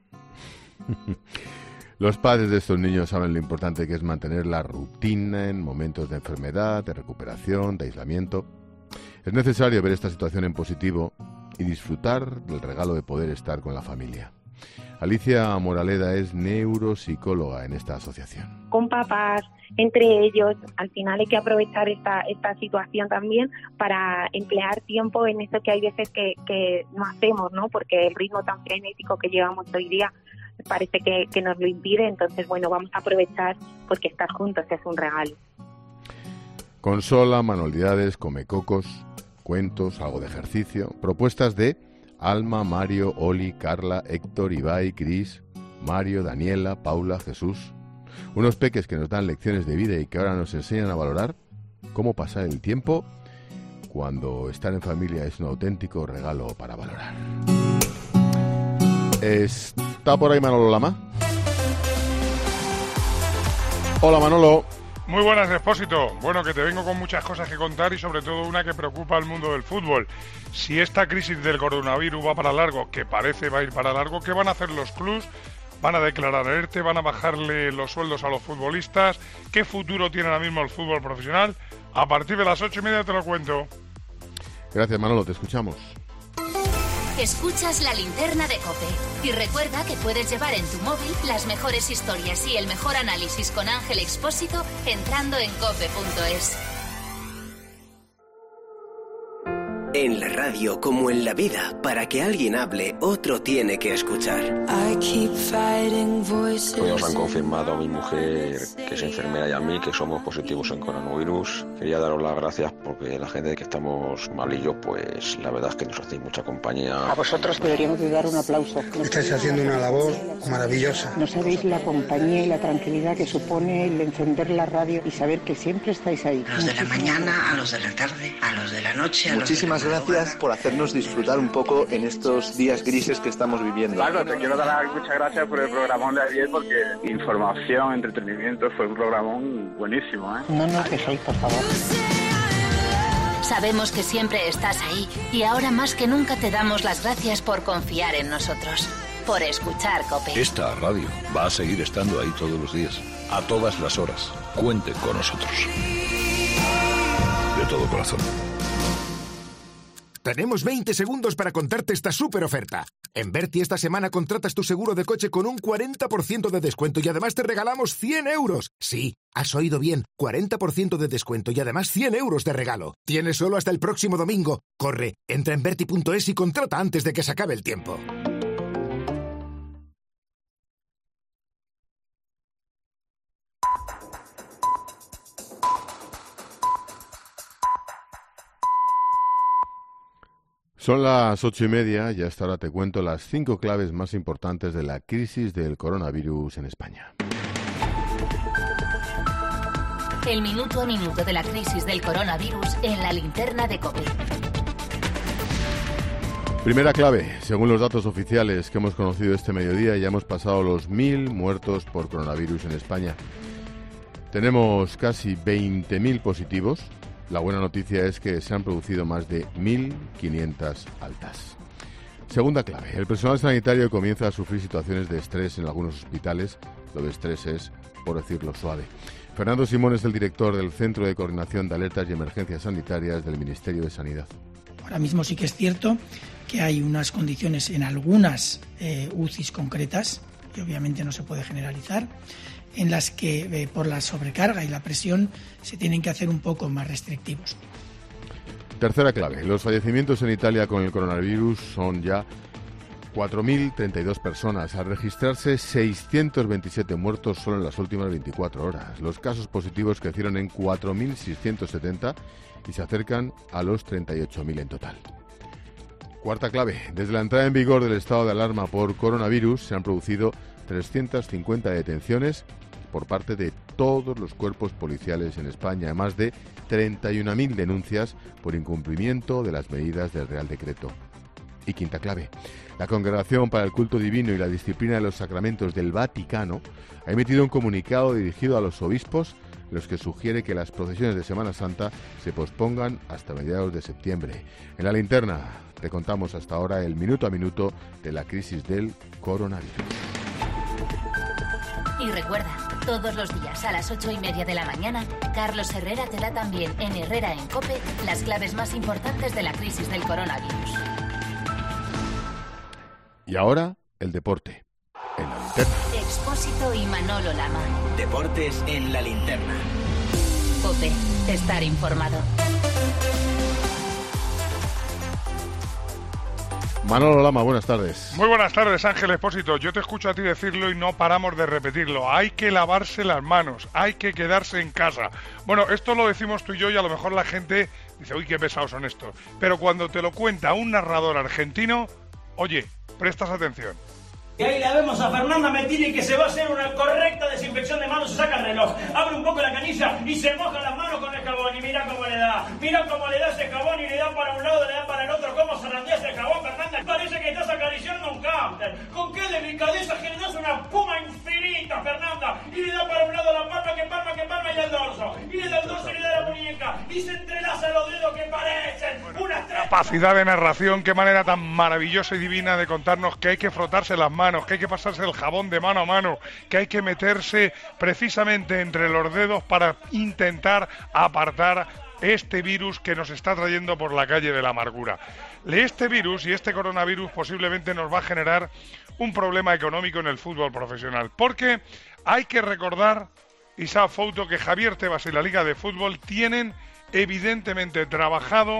Los padres de estos niños saben lo importante que es mantener la rutina en momentos de enfermedad, de recuperación, de aislamiento. Es necesario ver esta situación en positivo y disfrutar del regalo de poder estar con la familia. Alicia Moraleda es neuropsicóloga en esta asociación. Con papás, entre ellos, al final hay que aprovechar esta, esta situación también para emplear tiempo en eso que hay veces que, que no hacemos, ¿no? Porque el ritmo tan frenético que llevamos hoy día parece que, que nos lo impide. Entonces, bueno, vamos a aprovechar porque estar juntos es un regalo. Consola, manualidades, comecocos, cuentos, algo de ejercicio, propuestas de Alma, Mario, Oli, Carla, Héctor, Ibai, Cris, Mario, Daniela, Paula, Jesús. Unos peques que nos dan lecciones de vida y que ahora nos enseñan a valorar cómo pasar el tiempo cuando estar en familia es un auténtico regalo para valorar. ¿Está por ahí Manolo Lama? Hola Manolo. Muy buenas, Expósito. Bueno, que te vengo con muchas cosas que contar y sobre todo una que preocupa al mundo del fútbol. Si esta crisis del coronavirus va para largo, que parece va a ir para largo, ¿qué van a hacer los clubs? ¿Van a declarar ERTE? ¿Van a bajarle los sueldos a los futbolistas? ¿Qué futuro tiene ahora mismo el fútbol profesional? A partir de las ocho y media te lo cuento. Gracias, Manolo, te escuchamos. Escuchas la linterna de COPE. Y recuerda que puedes llevar en tu móvil las mejores historias y el mejor análisis con Ángel Expósito entrando en cope punto es. En la radio, como en la vida, para que alguien hable, otro tiene que escuchar. Hoy nos han confirmado a mi mujer, que es enfermera, y a mí, que somos positivos en coronavirus. Quería daros las gracias porque la gente que estamos malillos, pues la verdad es que nos hacéis mucha compañía. A vosotros deberíamos de dar un aplauso. Estáis haciendo una labor maravillosa. No sabéis la compañía y la tranquilidad que supone el encender la radio y saber que siempre estáis ahí. A los de la mañana, a los de la tarde, a los de la noche, a Muchísimas los de la gracias por hacernos disfrutar un poco en estos días grises que estamos viviendo. Claro, te quiero dar las muchas gracias por el programón de ayer, porque información, entretenimiento, fue un programón buenísimo, ¿eh? No nos dejéis, por favor. Sabemos que siempre estás ahí y ahora más que nunca te damos las gracias por confiar en nosotros, por escuchar COPE. Esta radio va a seguir estando ahí todos los días, a todas las horas. Cuente con nosotros. De todo corazón. Tenemos veinte segundos para contarte esta súper oferta. En Berti esta semana contratas tu seguro de coche con un cuarenta por ciento de descuento y además te regalamos cien euros. Sí, has oído bien, cuarenta por ciento de descuento y además cien euros de regalo. Tienes solo hasta el próximo domingo. Corre, entra en berti punto es y contrata antes de que se acabe el tiempo. Son las ocho y media y hasta ahora te cuento las cinco claves más importantes de la crisis del coronavirus en España. El minuto a minuto de la crisis del coronavirus en la linterna de COPE. Primera clave, según los datos oficiales que hemos conocido este mediodía, ya hemos pasado los mil muertos por coronavirus en España. Tenemos casi veinte mil positivos. La buena noticia es que se han producido más de mil quinientas altas. Segunda clave, el personal sanitario comienza a sufrir situaciones de estrés en algunos hospitales. Lo de estrés es, por decirlo suave. Fernando Simón es el director del Centro de Coordinación de Alertas y Emergencias Sanitarias del Ministerio de Sanidad. Ahora mismo sí que es cierto que hay unas condiciones en algunas eh, U C Is concretas, y obviamente no se puede generalizar, en las que eh, por la sobrecarga y la presión se tienen que hacer un poco más restrictivos. Tercera clave, los fallecimientos en Italia con el coronavirus son ya cuatro mil treinta y dos personas, al registrarse seiscientos veintisiete muertos solo en las últimas veinticuatro horas. Los casos positivos crecieron en cuatro mil seiscientos setenta y se acercan a los treinta y ocho mil en total. Cuarta clave, desde la entrada en vigor del estado de alarma por coronavirus se han producido trescientas cincuenta detenciones por parte de todos los cuerpos policiales en España, más de treinta y una mil denuncias por incumplimiento de las medidas del Real Decreto. Y quinta clave, la Congregación para el Culto Divino y la Disciplina de los Sacramentos del Vaticano ha emitido un comunicado dirigido a los obispos en los que sugiere que las procesiones de Semana Santa se pospongan hasta mediados de septiembre. En la linterna te contamos hasta ahora el minuto a minuto de la crisis del coronavirus. Y recuerda, todos los días a las ocho y media de la mañana, Carlos Herrera te da también en Herrera en COPE las claves más importantes de la crisis del coronavirus. Y ahora, el deporte, en la linterna. Expósito y Manolo Lama. Deportes en la linterna. COPE, estar informado. Manolo Lama, buenas tardes. Muy buenas tardes, Ángel Expósito. Yo te escucho a ti decirlo y no paramos de repetirlo. Hay que lavarse las manos, hay que quedarse en casa. Bueno, esto lo decimos tú y yo y a lo mejor la gente dice, uy, qué pesados son estos. Pero cuando te lo cuenta un narrador argentino, oye, prestas atención. Y ahí la vemos a Fernanda Mettini que se va a hacer una correcta desinfección de manos, se saca el reloj, abre un poco la canilla y se moja las manos con el jabón y mira cómo le da, mira cómo le da ese jabón y le da para un lado, le da para el otro, cómo zarandea ese jabón, Fernanda, parece que estás acariciando un cámter, con qué delicadeza generas una espuma infinita, Fernanda, y le da para un lado la palma, que palma, que palma y el dorso, y le da el dorso y le da la muñeca, y se entrelaza los dedos que parecen una capacidad de narración, qué manera tan maravillosa y divina de contarnos que hay que frotarse las manos, que hay que pasarse el jabón de mano a mano, que hay que meterse precisamente entre los dedos para intentar apartar este virus que nos está trayendo por la calle de la amargura. Este virus y este coronavirus posiblemente nos va a generar un problema económico en el fútbol profesional, porque hay que recordar, Isaac Fouto, que Javier Tebas y la Liga de Fútbol tienen evidentemente trabajado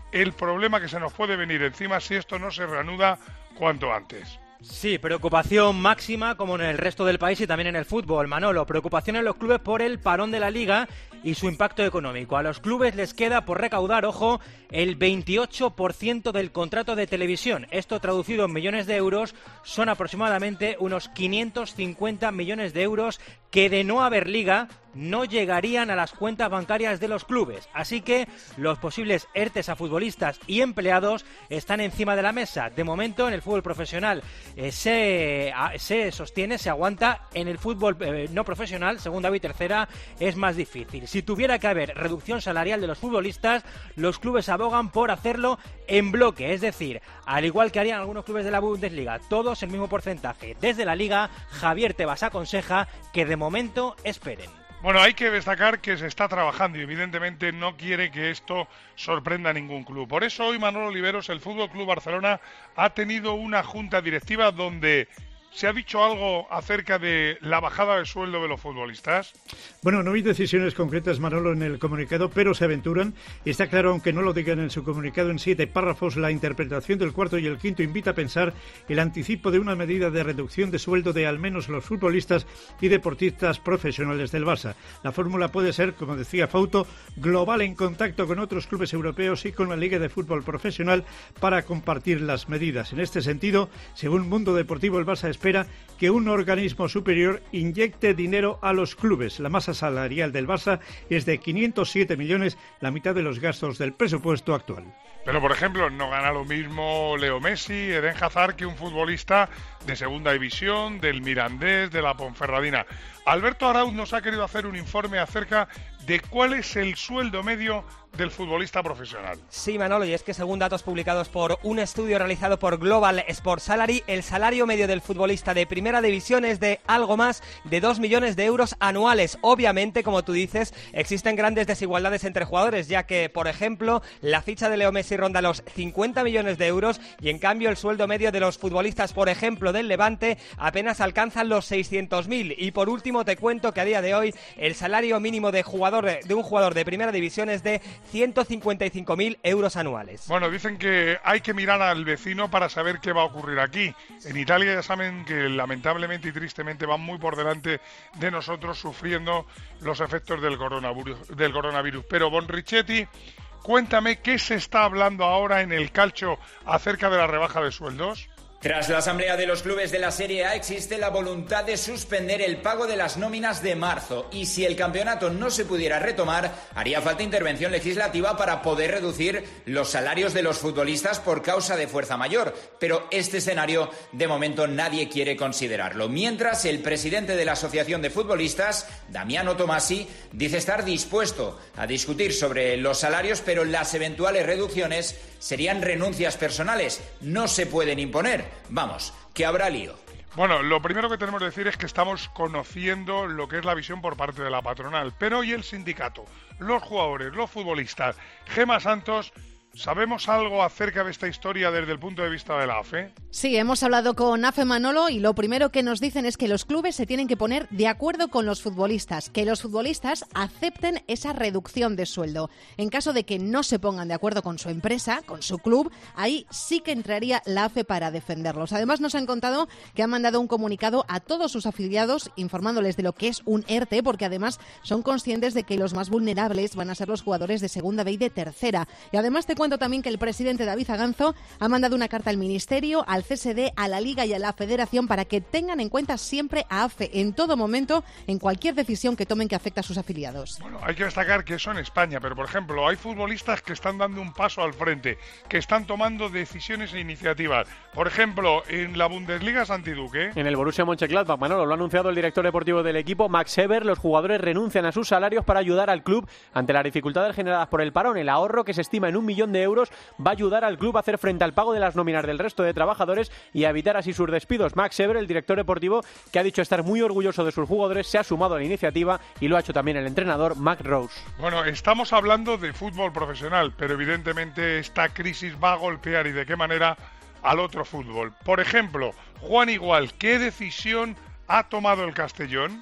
el problema que se nos puede venir encima si esto no se reanuda cuanto antes. Sí, preocupación máxima como en el resto del país y también en el fútbol, Manolo. Preocupación en los clubes por el parón de la Liga y su impacto económico. A los clubes les queda por recaudar, ojo, el veintiocho por ciento del contrato de televisión. Esto traducido en millones de euros son aproximadamente unos quinientos cincuenta millones de euros que de no haber Liga no llegarían a las cuentas bancarias de los clubes. Así que los posibles ERTES a futbolistas y empleados están encima de la mesa. De momento en el fútbol profesional eh, se, a, se sostiene, se aguanta. En el fútbol eh, no profesional, segunda B y tercera, es más difícil. Si tuviera que haber reducción salarial de los futbolistas, los clubes abogan por hacerlo en bloque. Es decir, al igual que harían algunos clubes de la Bundesliga, todos el mismo porcentaje. Desde la Liga, Javier Tebas aconseja que de momento esperen. Bueno, hay que destacar que se está trabajando y evidentemente no quiere que esto sorprenda a ningún club. Por eso hoy, Manolo Oliveros, el Fútbol Club Barcelona ha tenido una junta directiva donde ¿se ha dicho algo acerca de la bajada de sueldo de los futbolistas? Bueno, no hay decisiones concretas, Manolo, en el comunicado, pero se aventuran. Está claro, aunque no lo digan en su comunicado en siete párrafos, la interpretación del cuarto y el quinto invita a pensar el anticipo de una medida de reducción de sueldo de al menos los futbolistas y deportistas profesionales del Barça. La fórmula puede ser, como decía Fauto, global en contacto con otros clubes europeos y con la Liga de Fútbol Profesional para compartir las medidas. En este sentido, según Mundo Deportivo, el Barça espera que un organismo superior inyecte dinero a los clubes. La masa salarial del Barça es de quinientos siete millones, la mitad de los gastos del presupuesto actual. Pero, por ejemplo, no gana lo mismo Leo Messi, Eden Hazard, que un futbolista de segunda división, del Mirandés, de la Ponferradina. Alberto Arauz nos ha querido hacer un informe acerca de cuál es el sueldo medio del futbolista profesional. Sí, Manolo, y es que según datos publicados por un estudio realizado por Global Sport Salary, el salario medio del futbolista de primera división es de algo más de dos millones de euros anuales. Obviamente, como tú dices, existen grandes desigualdades entre jugadores, ya que, por ejemplo, la ficha de Leo Messi ronda los cincuenta millones de euros y, en cambio, el sueldo medio de los futbolistas, por ejemplo, del Levante, apenas alcanzan los seiscientos mil. Y, por último, te cuento que a día de hoy el salario mínimo de jugador de un jugador de primera división es de ciento cincuenta y cinco mil euros anuales. Bueno, dicen que hay que mirar al vecino para saber qué va a ocurrir aquí. En Italia ya saben que lamentablemente y tristemente van muy por delante de nosotros sufriendo los efectos del coronavirus. Del coronavirus. Pero Bonrichetti, cuéntame qué se está hablando ahora en el calcio acerca de la rebaja de sueldos. Tras la asamblea de los clubes de la Serie A existe la voluntad de suspender el pago de las nóminas de marzo y si el campeonato no se pudiera retomar haría falta intervención legislativa para poder reducir los salarios de los futbolistas por causa de fuerza mayor, pero este escenario de momento nadie quiere considerarlo. Mientras el presidente de la Asociación de Futbolistas, Damiano Tomasi, dice estar dispuesto a discutir sobre los salarios, pero las eventuales reducciones serían renuncias personales, no se pueden imponer. Vamos, que habrá lío. Bueno, lo primero que tenemos que decir es que estamos conociendo lo que es la visión por parte de la patronal, pero hoy el sindicato, los jugadores, los futbolistas, Gema Santos, ¿sabemos algo acerca de esta historia desde el punto de vista de la A F E? Sí, hemos hablado con A F E, Manolo, y lo primero que nos dicen es que los clubes se tienen que poner de acuerdo con los futbolistas, que los futbolistas acepten esa reducción de sueldo. En caso de que no se pongan de acuerdo con su empresa, con su club, ahí sí que entraría la A F E para defenderlos. Además, nos han contado que han mandado un comunicado a todos sus afiliados informándoles de lo que es un ERTE, porque además son conscientes de que los más vulnerables van a ser los jugadores de segunda B y de tercera. Y además te cuento también que el presidente David Aganzo ha mandado una carta al Ministerio, al C S D, a la Liga y a la Federación para que tengan en cuenta siempre a A F E en todo momento, en cualquier decisión que tomen que afecte a sus afiliados. Bueno, hay que destacar que eso en España, pero por ejemplo, hay futbolistas que están dando un paso al frente, que están tomando decisiones e iniciativas. Por ejemplo, en la Bundesliga, Santi Duque. En el Borussia Mönchengladbach, Manolo, lo ha anunciado el director deportivo del equipo, Max Eber. Los jugadores renuncian a sus salarios para ayudar al club ante las dificultades generadas por el parón. El ahorro, que se estima en un millón de euros, va a ayudar al club a hacer frente al pago de las nóminas del resto de trabajadores y a evitar así sus despidos. Max Eber, el director deportivo, que ha dicho estar muy orgulloso de sus jugadores, se ha sumado a la iniciativa y lo ha hecho también el entrenador Mark Rose. Bueno, estamos hablando de fútbol profesional, pero evidentemente esta crisis va a golpear, y de qué manera, al otro fútbol. Por ejemplo, Juan Igual, ¿qué decisión ha tomado el Castellón?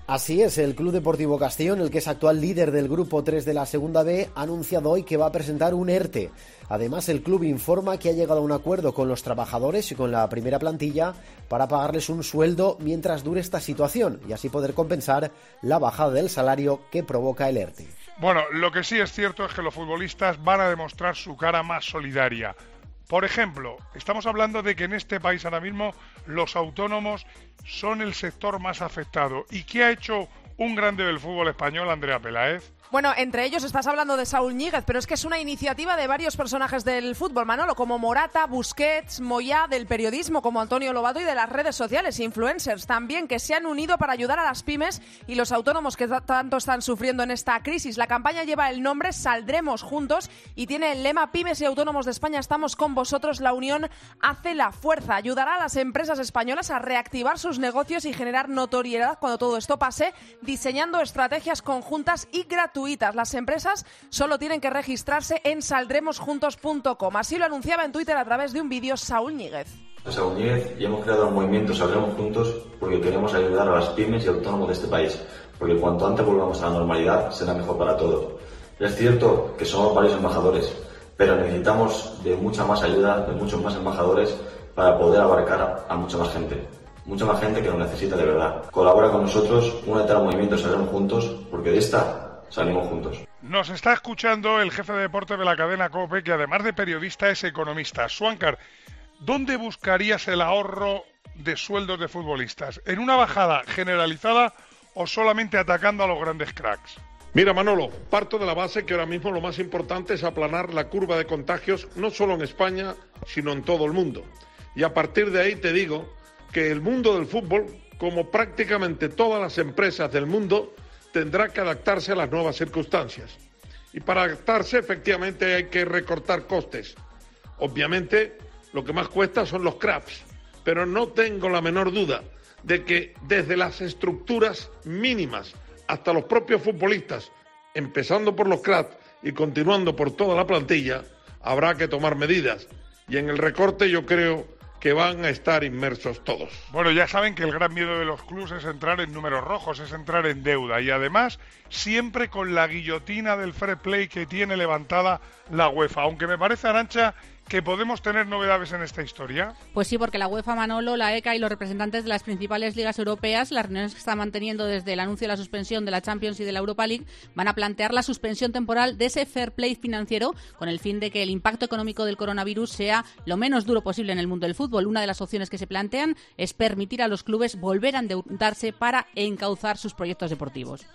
Así es, el Club Deportivo Castellón, el que es actual líder del Grupo tres de la Segunda B, ha anunciado hoy que va a presentar un ERTE. Además, el club informa que ha llegado a un acuerdo con los trabajadores y con la primera plantilla para pagarles un sueldo mientras dure esta situación y así poder compensar la bajada del salario que provoca el ERTE. Bueno, lo que sí es cierto es que los futbolistas van a demostrar su cara más solidaria. Por ejemplo, estamos hablando de que en este país ahora mismo los autónomos son el sector más afectado. ¿Y qué ha hecho un grande del fútbol español, Andrea Peláez? Bueno, entre ellos estás hablando de Saúl Ñíguez, pero es que es una iniciativa de varios personajes del fútbol, Manolo, como Morata, Busquets, Moyá, del periodismo como Antonio Lobato y de las redes sociales, influencers también, que se han unido para ayudar a las pymes y los autónomos que tanto están sufriendo en esta crisis. La campaña lleva el nombre Saldremos Juntos y tiene el lema Pymes y Autónomos de España, estamos con vosotros, la unión hace la fuerza. Ayudará a las empresas españolas a reactivar sus negocios y generar notoriedad cuando todo esto pase, diseñando estrategias conjuntas y gratuitas. Las empresas solo tienen que registrarse en saldremos juntos punto com. Así lo anunciaba en Twitter a través de un vídeo Saúl Ñíguez. Soy Saúl Ñíguez y hemos creado un movimiento Saldremos Juntos porque queremos ayudar a las pymes y autónomos de este país, porque cuanto antes volvamos a la normalidad será mejor para todos. Es cierto que somos varios embajadores, pero necesitamos de mucha más ayuda, de muchos más embajadores para poder abarcar a mucha más gente. Mucha más gente que lo necesita de verdad. Colabora con nosotros, únete al movimiento Saldremos Juntos, porque de esta salimos juntos. Nos está escuchando el jefe de deporte de la cadena COPE, que además de periodista es economista. Suancar, ¿dónde buscarías el ahorro de sueldos de futbolistas? ¿En una bajada generalizada o solamente atacando a los grandes cracks? Mira, Manolo, parto de la base que ahora mismo lo más importante es aplanar la curva de contagios, no solo en España, sino en todo el mundo. Y a partir de ahí te digo que el mundo del fútbol, como prácticamente todas las empresas del mundo, tendrá que adaptarse a las nuevas circunstancias. Y para adaptarse, efectivamente, hay que recortar costes. Obviamente, lo que más cuesta son los cracks, pero no tengo la menor duda de que desde las estructuras mínimas hasta los propios futbolistas, empezando por los cracks y continuando por toda la plantilla, habrá que tomar medidas. Y en el recorte yo creo que van a estar inmersos todos. Bueno, ya saben que el gran miedo de los clubes es entrar en números rojos, es entrar en deuda y además siempre con la guillotina del fair play que tiene levantada la UEFA, aunque me parece, Arantxa, que podemos tener novedades en esta historia. Pues sí, porque la UEFA, Manolo, la ECA y los representantes de las principales ligas europeas, las reuniones que están manteniendo desde el anuncio de la suspensión de la Champions y de la Europa League, van a plantear la suspensión temporal de ese fair play financiero con el fin de que el impacto económico del coronavirus sea lo menos duro posible en el mundo del fútbol. Una de las opciones que se plantean es permitir a los clubes volver a endeudarse para encauzar sus proyectos deportivos.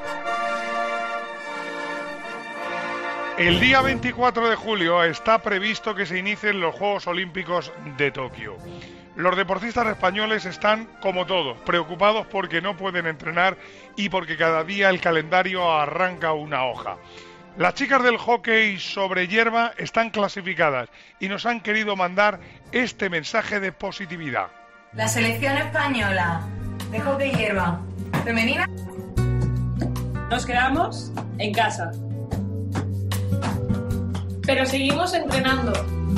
El día veinticuatro de julio está previsto que se inicien los Juegos Olímpicos de Tokio. Los deportistas españoles están, como todos, preocupados porque no pueden entrenar y porque cada día el calendario arranca una hoja. Las chicas del hockey sobre hierba están clasificadas y nos han querido mandar este mensaje de positividad. La selección española de hockey hierba femenina. Nos quedamos en casa, pero seguimos entrenando.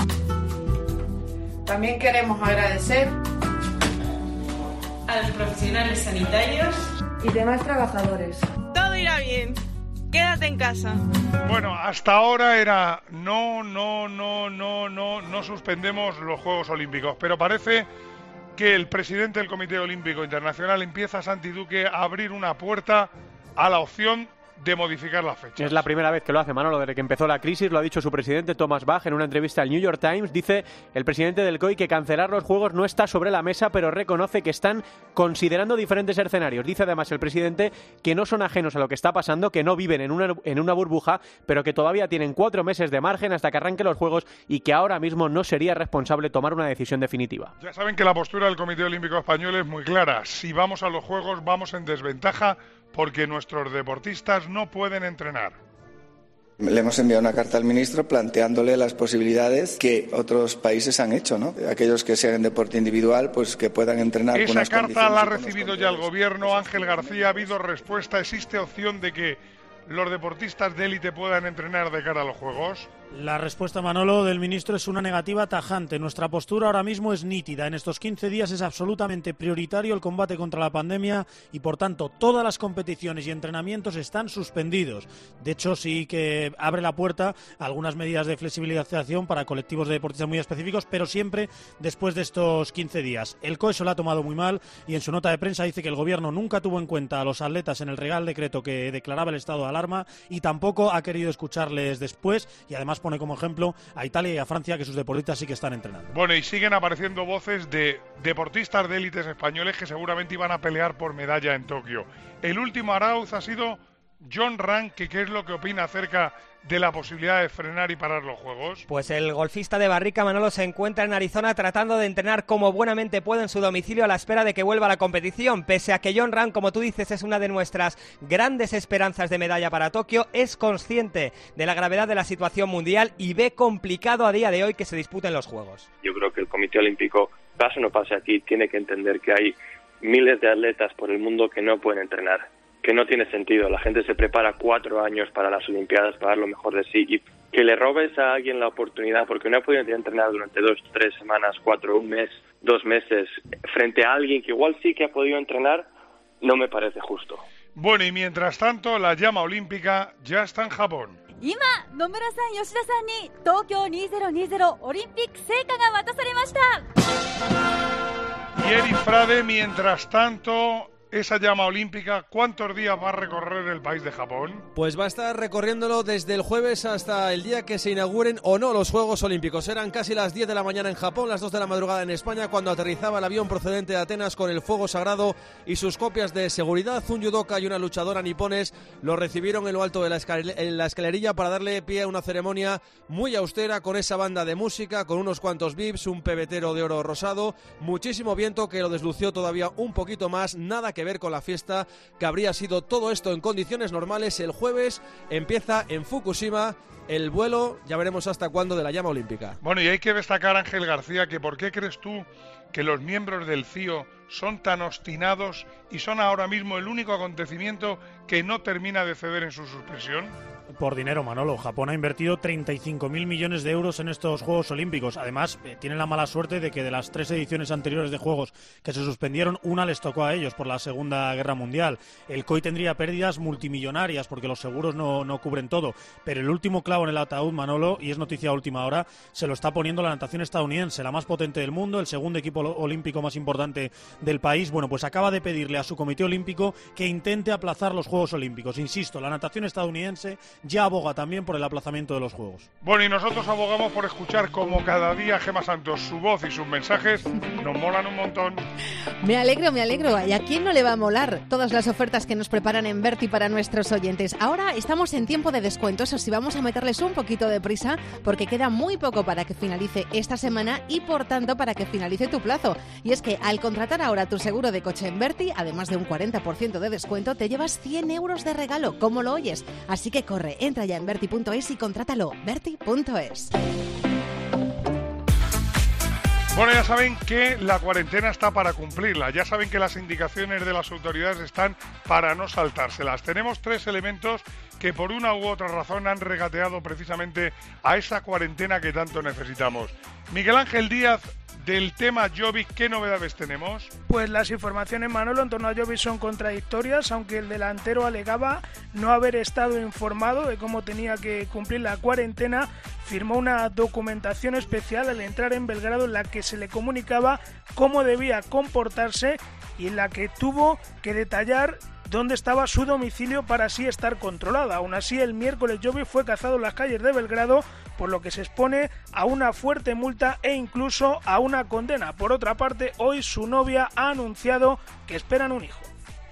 También queremos agradecer a los profesionales sanitarios y demás trabajadores. Todo irá bien. Quédate en casa. Bueno, hasta ahora era no, no, no, no, no, no suspendemos los Juegos Olímpicos, pero parece que el presidente del Comité Olímpico Internacional empieza, Santi Duque, a abrir una puerta a la opción de modificar la fecha. Es la primera vez que lo hace, Manolo, desde que empezó la crisis. Lo ha dicho su presidente, Thomas Bach, en una entrevista al New York Times. Dice el presidente del C O I que cancelar los Juegos no está sobre la mesa, pero reconoce que están considerando diferentes escenarios. Dice además el presidente que no son ajenos a lo que está pasando, que no viven en una, en una burbuja, pero que todavía tienen cuatro meses de margen hasta que arranquen los Juegos y que ahora mismo no sería responsable tomar una decisión definitiva. Ya saben que la postura del Comité Olímpico Español es muy clara. Si vamos a los Juegos, vamos en desventaja porque nuestros deportistas no pueden entrenar. Le hemos enviado una carta al ministro planteándole las posibilidades que otros países han hecho, ¿no? Aquellos que sean en deporte individual, pues que puedan entrenar. Esa con unas carta la ha recibido ya el gobierno. Ángel García, ha habido respuesta. ¿Existe opción de que los deportistas de élite puedan entrenar de cara a los Juegos? La respuesta, Manolo, del ministro es una negativa tajante. Nuestra postura ahora mismo es nítida. En estos quince días es absolutamente prioritario el combate contra la pandemia y, por tanto, todas las competiciones y entrenamientos están suspendidos. De hecho, sí que abre la puerta a algunas medidas de flexibilización para colectivos de deportistas muy específicos, pero siempre después de estos quince días. El C O E se lo ha tomado muy mal y en su nota de prensa dice que el Gobierno nunca tuvo en cuenta a los atletas en el Real Decreto que declaraba el estado de alarma y tampoco ha querido escucharles después, y además pone como ejemplo a Italia y a Francia, que sus deportistas sí que están entrenando. Bueno, y siguen apareciendo voces de deportistas de élites españoles que seguramente iban a pelear por medalla en Tokio. El último arauz ha sido Jon Rahm, que ¿qué es lo que opina acerca de la posibilidad de frenar y parar los Juegos? Pues el golfista de Barrica, Manolo, se encuentra en Arizona tratando de entrenar como buenamente puede en su domicilio a la espera de que vuelva a la competición. Pese a que Jon Rahm, como tú dices, es una de nuestras grandes esperanzas de medalla para Tokio, es consciente de la gravedad de la situación mundial y ve complicado a día de hoy que se disputen los Juegos. Yo creo que el Comité Olímpico, pase o no pase aquí, tiene que entender que hay miles de atletas por el mundo que no pueden entrenar, que no tiene sentido. La gente se prepara cuatro años para las Olimpiadas, para dar lo mejor de sí, y que le robes a alguien la oportunidad porque no ha podido entrenar durante dos, tres semanas, cuatro, un mes, dos meses, frente a alguien que igual sí que ha podido entrenar, no me parece justo. Bueno, y mientras tanto, la llama olímpica ya está en Japón. Ima, Nomura-san, Yoshida-san ni Tokyo dos mil veinte Olympic seika ga watasarimashita. Y Eric Frade, mientras tanto, esa llama olímpica, ¿cuántos días va a recorrer el país de Japón? Pues va a estar recorriéndolo desde el jueves hasta el día que se inauguren o no los Juegos Olímpicos. Eran casi las diez de la mañana en Japón, las dos de la madrugada en España, cuando aterrizaba el avión procedente de Atenas con el fuego sagrado y sus copias de seguridad. Un judoka y una luchadora nipones lo recibieron en lo alto de la, escal- en la escalerilla para darle pie a una ceremonia muy austera con esa banda de música, con unos cuantos V I Ps, un pebetero de oro rosado, muchísimo viento que lo deslució todavía un poquito más, nada que ver con la fiesta que habría sido todo esto en condiciones normales. El jueves empieza en Fukushima el vuelo, ya veremos hasta cuándo, de la llama olímpica. Bueno, y hay que destacar, Ángel García, que ¿por qué crees tú que los miembros del C I O son tan obstinados y son ahora mismo el único acontecimiento que no termina de ceder en su suspensión? Por dinero, Manolo. Japón ha invertido treinta y cinco mil millones de euros en estos Juegos Olímpicos. Además, eh, tienen la mala suerte de que de las tres ediciones anteriores de Juegos que se suspendieron, una les tocó a ellos por la Segunda Guerra Mundial. El C O I tendría pérdidas multimillonarias porque los seguros no, no cubren todo. Pero el último clavo en el ataúd, Manolo, y es noticia a última hora, se lo está poniendo la natación estadounidense, la más potente del mundo, el segundo equipo olímpico más importante del país. Bueno, pues acaba de pedirle a su comité olímpico que intente aplazar los Juegos Olímpicos. Insisto, la natación estadounidense ya aboga también por el aplazamiento de los Juegos. Bueno, y nosotros abogamos por escuchar como cada día Gemma Santos, su voz y sus mensajes nos molan un montón. Me alegro, me alegro. ¿Y a quién no le va a molar todas las ofertas que nos preparan en Berti para nuestros oyentes? Ahora estamos en tiempo de descuento, eso sí, vamos a meterles un poquito de prisa porque queda muy poco para que finalice esta semana y por tanto para que finalice tu plazo. Y es que al contratar ahora tu seguro de coche en Berti, además de un cuarenta por ciento de descuento, te llevas cien euros de regalo, ¿cómo lo oyes? Así que corre, entra ya en Berti punto es y contrátalo. Berti punto es. Bueno, ya saben que la cuarentena está para cumplirla. Ya saben que las indicaciones de las autoridades están para no saltárselas. Tenemos tres elementos que por una u otra razón han regateado precisamente a esa cuarentena que tanto necesitamos. Miguel Ángel Díaz, del tema Jovic, ¿qué novedades tenemos? Pues las informaciones, Manolo, en torno a Jovic son contradictorias, aunque el delantero alegaba no haber estado informado de cómo tenía que cumplir la cuarentena. Firmó una documentación especial al entrar en Belgrado en la que se le comunicaba cómo debía comportarse y en la que tuvo que detallar dónde estaba su domicilio para así estar controlada. Aún así, el miércoles Jovic fue cazado en las calles de Belgrado, por lo que se expone a una fuerte multa e incluso a una condena. Por otra parte, hoy su novia ha anunciado que esperan un hijo.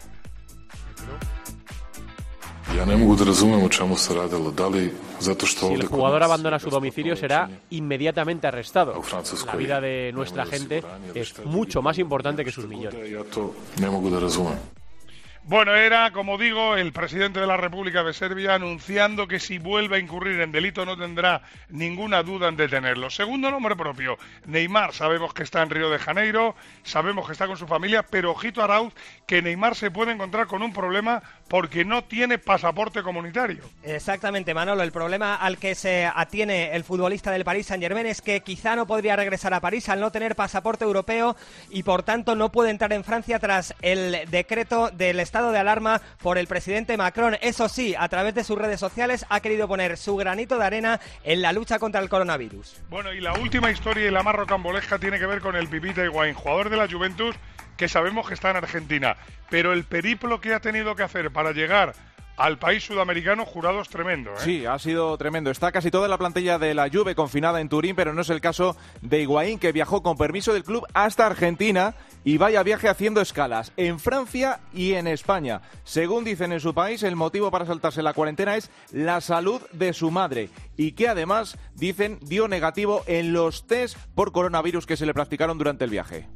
Si el jugador abandona su domicilio será inmediatamente arrestado. La vida de nuestra gente es mucho más importante que sus millones. Bueno, era, como digo, el presidente de la República de Serbia anunciando que si vuelve a incurrir en delito no tendrá ninguna duda en detenerlo. Segundo nombre propio, Neymar. Sabemos que está en Río de Janeiro, sabemos que está con su familia, pero ojito a Arauz, que Neymar se puede encontrar con un problema porque no tiene pasaporte comunitario. Exactamente, Manolo. El problema al que se atiene el futbolista del Paris Saint-Germain es que quizá no podría regresar a París al no tener pasaporte europeo y por tanto no puede entrar en Francia tras el decreto del Estado de alarma por el presidente Macron. Eso sí, a través de sus redes sociales ha querido poner su granito de arena en la lucha contra el coronavirus. Bueno, y la última historia y la más rocambolesca tiene que ver con el Pipita Higuaín, jugador de la Juventus, que sabemos que está en Argentina, pero el periplo que ha tenido que hacer para llegar al país sudamericano, jurado, es tremendo, ¿eh? Sí, ha sido tremendo. Está casi toda la plantilla de la Juve confinada en Turín, pero no es el caso de Higuaín, que viajó con permiso del club hasta Argentina y vaya viaje haciendo escalas en Francia y en España. Según dicen en su país, el motivo para saltarse la cuarentena es la salud de su madre y que además, dicen, dio negativo en los test por coronavirus que se le practicaron durante el viaje.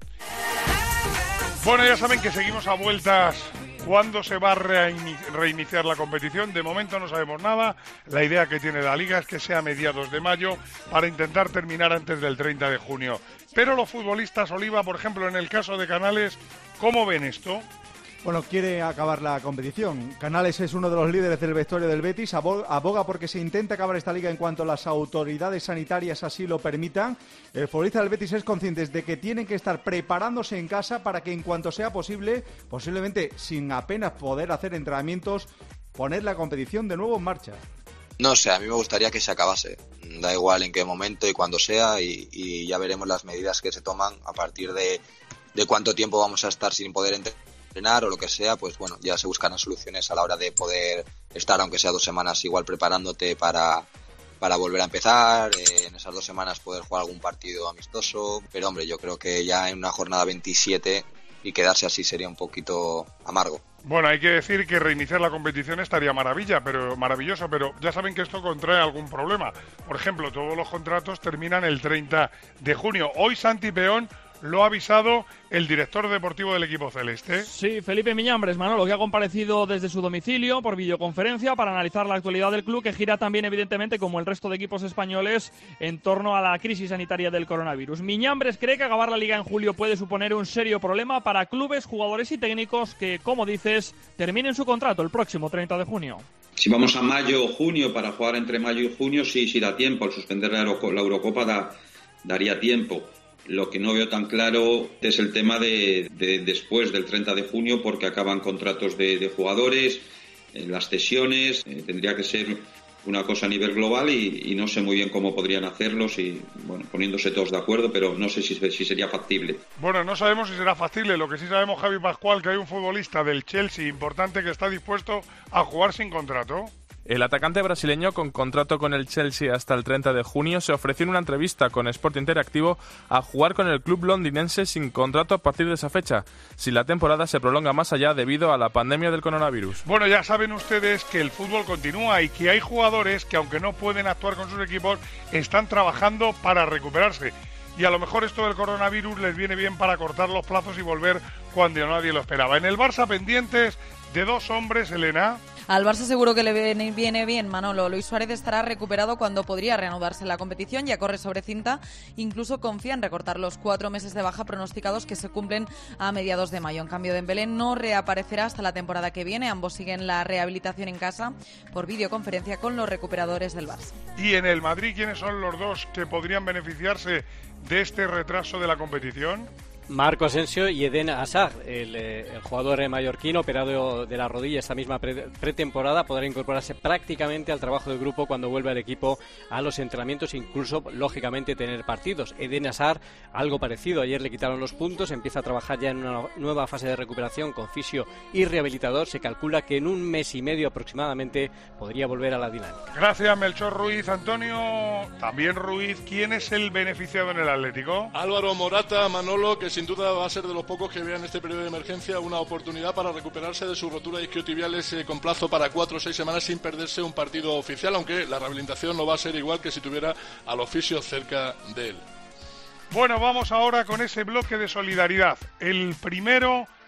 Bueno, ya saben que seguimos a vueltas. ¿Cuándo se va a reiniciar la competición? De momento no sabemos nada. La idea que tiene la Liga es que sea a mediados de mayo para intentar terminar antes del treinta de junio. Pero los futbolistas, Oliva, por ejemplo, en el caso de Canales, ¿cómo ven esto? Bueno, quiere acabar la competición. Canales es uno de los líderes del vestuario del Betis, aboga porque se intenta acabar esta liga en cuanto las autoridades sanitarias así lo permitan. El futbolista del Betis es consciente de que tienen que estar preparándose en casa para que en cuanto sea posible, posiblemente sin apenas poder hacer entrenamientos, poner la competición de nuevo en marcha. No sé, a mí me gustaría que se acabase. Da igual en qué momento y cuándo sea y, y ya veremos las medidas que se toman a partir de, de cuánto tiempo vamos a estar sin poder entrenar. entrenar o lo que sea, pues bueno, ya se buscarán soluciones a la hora de poder estar, aunque sea dos semanas, igual preparándote para, para volver a empezar, eh, en esas dos semanas poder jugar algún partido amistoso, pero hombre, yo creo que ya en una jornada veintisiete y quedarse así sería un poquito amargo. Bueno, hay que decir que reiniciar la competición estaría maravilla, pero maravilloso, pero ya saben que esto contrae algún problema. Por ejemplo, todos los contratos terminan el treinta de junio. Hoy Santi Peón lo ha avisado el director deportivo del equipo celeste. Sí, Felipe Miñambres, Manolo, que ha comparecido desde su domicilio por videoconferencia para analizar la actualidad del club, que gira también, evidentemente, como el resto de equipos españoles, en torno a la crisis sanitaria del coronavirus. Miñambres cree que acabar la liga en julio puede suponer un serio problema para clubes, jugadores y técnicos que, como dices, terminen su contrato el próximo treinta de junio. Si vamos a mayo o junio, para jugar entre mayo y junio, sí, sí da tiempo. Al suspender la, Euro- la Eurocopa da, daría tiempo. Lo que no veo tan claro es el tema de, de después del treinta de junio, porque acaban contratos de, de jugadores, eh, las cesiones, eh, tendría que ser una cosa a nivel global y, y no sé muy bien cómo podrían hacerlo, si, bueno, poniéndose todos de acuerdo, pero no sé si, si sería factible. Bueno, no sabemos si será factible. Lo que sí sabemos, Javi Pascual, que hay un futbolista del Chelsea importante que está dispuesto a jugar sin contrato. El atacante brasileño, con contrato con el Chelsea hasta el treinta de junio, se ofreció en una entrevista con Sport Interactivo a jugar con el club londinense sin contrato a partir de esa fecha, si la temporada se prolonga más allá debido a la pandemia del coronavirus. Bueno, ya saben ustedes que el fútbol continúa y que hay jugadores que, aunque no pueden actuar con sus equipos, están trabajando para recuperarse. Y a lo mejor esto del coronavirus les viene bien para cortar los plazos y volver cuando nadie lo esperaba. En el Barça, pendientes de dos hombres, Elena. Al Barça seguro que le viene, viene bien, Manolo. Luis Suárez estará recuperado cuando podría reanudarse la competición, ya corre sobre cinta. Incluso confía en recortar los cuatro meses de baja pronosticados que se cumplen a mediados de mayo. En cambio, Dembélé no reaparecerá hasta la temporada que viene. Ambos siguen la rehabilitación en casa por videoconferencia con los recuperadores del Barça. Y en el Madrid, ¿quiénes son los dos que podrían beneficiarse de este retraso de la competición? Marco Asensio y Eden Hazard, el, eh, el jugador mallorquino operado de la rodilla esta misma pre- pretemporada, podrá incorporarse prácticamente al trabajo del grupo cuando vuelva el equipo a los entrenamientos, incluso, lógicamente, tener partidos. Eden Hazard, algo parecido, ayer le quitaron los puntos, empieza a trabajar ya en una nueva fase de recuperación con fisio y rehabilitador. Se calcula que en un mes y medio aproximadamente podría volver a la dinámica. Gracias, Melchor Ruiz. Antonio, también Ruiz, ¿quién es el beneficiado en el Atlético? Álvaro Morata, Manolo, que sin duda va a ser de los pocos que vean este periodo de emergencia una oportunidad para recuperarse de su rotura de isquiotibiales eh, con plazo para cuatro o seis semanas sin perderse un partido oficial, aunque la rehabilitación no va a ser igual que si tuviera a los fisios cerca de él. Bueno, vamos ahora con ese bloque de solidaridad. El primero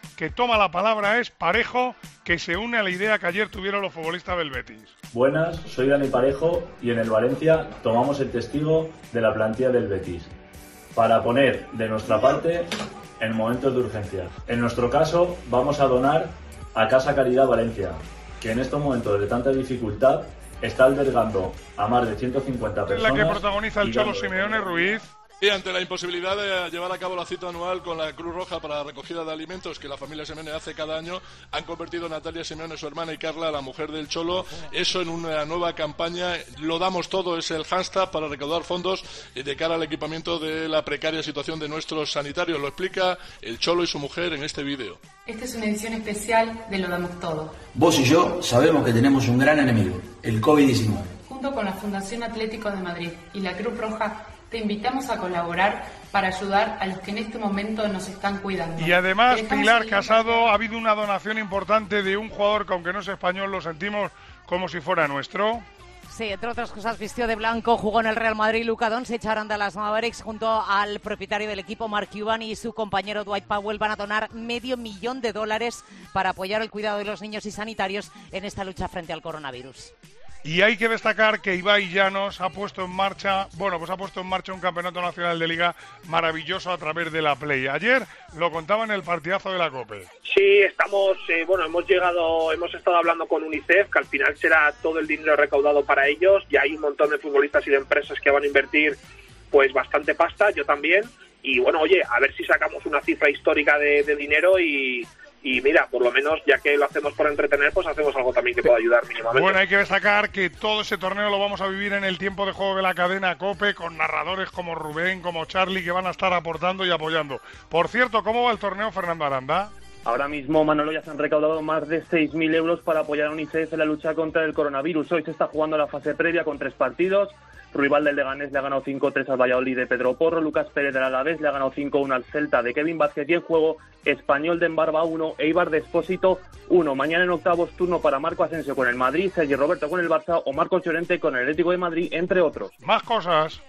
que toma la palabra es Parejo, que se une a la idea que ayer tuvieron los futbolistas del Betis. Buenas, soy Dani Parejo y en el Valencia tomamos el testigo de la plantilla del Betis para poner de nuestra parte en momentos de urgencia. En nuestro caso vamos a donar a Casa Caridad Valencia, que en estos momentos de tanta dificultad está albergando a más de ciento cincuenta personas. Es la que protagoniza el Cholo Simeone, Ruiz. Y ante la imposibilidad de llevar a cabo la cita anual con la Cruz Roja para la recogida de alimentos que la familia Simeone hace cada año, han convertido a Natalia Simeone, su hermana, y Carla, la mujer del Cholo, eso en una nueva campaña. Lo damos todo, es el hashtag para recaudar fondos de cara al equipamiento de la precaria situación de nuestros sanitarios. Lo explica el Cholo y su mujer en este vídeo. Esta es una edición especial de Lo Damos Todo. Vos y yo sabemos que tenemos un gran enemigo, el COVID diecinueve. Junto con la Fundación Atlético de Madrid y la Cruz Roja, te invitamos a colaborar para ayudar a los que en este momento nos están cuidando. Y además, Pilar Casado, ha habido una donación importante de un jugador que, aunque no es español, lo sentimos como si fuera nuestro. Sí, entre otras cosas, vistió de blanco, jugó en el Real Madrid. Luka Doncic, echaron de las Mavericks, junto al propietario del equipo, Mark Cuban, y su compañero Dwight Powell van a donar medio millón de dólares para apoyar el cuidado de los niños y sanitarios en esta lucha frente al coronavirus. Y hay que destacar que Ibai Llanos ha puesto en marcha, bueno, pues ha puesto en marcha un campeonato nacional de Liga maravilloso a través de la Play. Ayer lo contaba en el partidazo de la COPE. Sí, estamos, eh, bueno, hemos llegado, hemos estado hablando con UNICEF, que al final será todo el dinero recaudado para ellos. Ya hay un montón de futbolistas y de empresas que van a invertir, pues, bastante pasta, yo también. Y bueno, oye, a ver si sacamos una cifra histórica de, de dinero y... Y mira, por lo menos, ya que lo hacemos por entretener, pues hacemos algo también que pueda ayudar mínimamente. Bueno, hay que destacar que todo ese torneo lo vamos a vivir en el tiempo de juego de la cadena COPE, con narradores como Rubén, como Charlie, que van a estar aportando y apoyando. Por cierto, ¿cómo va el torneo, Fernando Aranda? Ahora mismo, Manolo, ya se han recaudado más de seis mil euros para apoyar a UNICEF en la lucha contra el coronavirus. Hoy se está jugando la fase previa con tres partidos. Rival del Leganés le ha ganado cinco tres al Valladolid de Pedro Porro. Lucas Pérez del Alavés le ha ganado cinco uno al Celta de Kevin Vázquez. Y en juego, Español de Embarba uno, Eibar de Expósito uno. Mañana en octavos, turno para Marco Asensio con el Madrid, Sergi Roberto con el Barça o Marcos Llorente con el Atlético de Madrid, entre otros. Más cosas.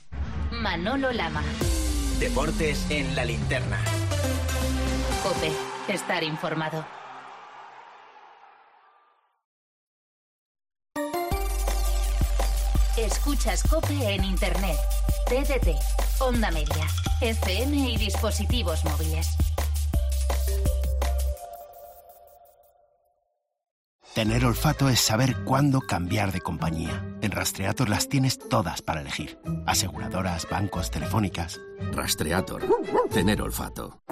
Manolo Lama. Deportes en la linterna. COPE. Estar informado. Escuchas COPE en Internet, T D T, Onda Media, F M y dispositivos móviles. Tener olfato es saber cuándo cambiar de compañía. En Rastreator las tienes todas para elegir. Aseguradoras, bancos, telefónicas. Rastreator. Tener olfato.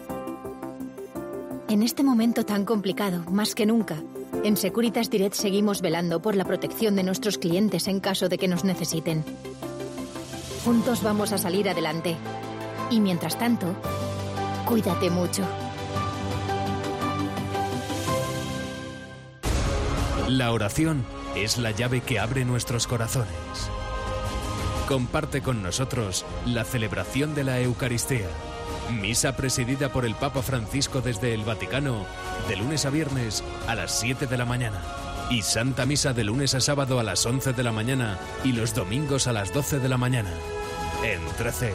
En este momento tan complicado, más que nunca, en Securitas Direct seguimos velando por la protección de nuestros clientes en caso de que nos necesiten. Juntos vamos a salir adelante. Y mientras tanto, cuídate mucho. La oración es la llave que abre nuestros corazones. Comparte con nosotros la celebración de la Eucaristía. Misa presidida por el Papa Francisco desde el Vaticano, de lunes a viernes a las siete de la mañana. Y Santa Misa de lunes a sábado a las once de la mañana y los domingos a las doce de la mañana. En trece.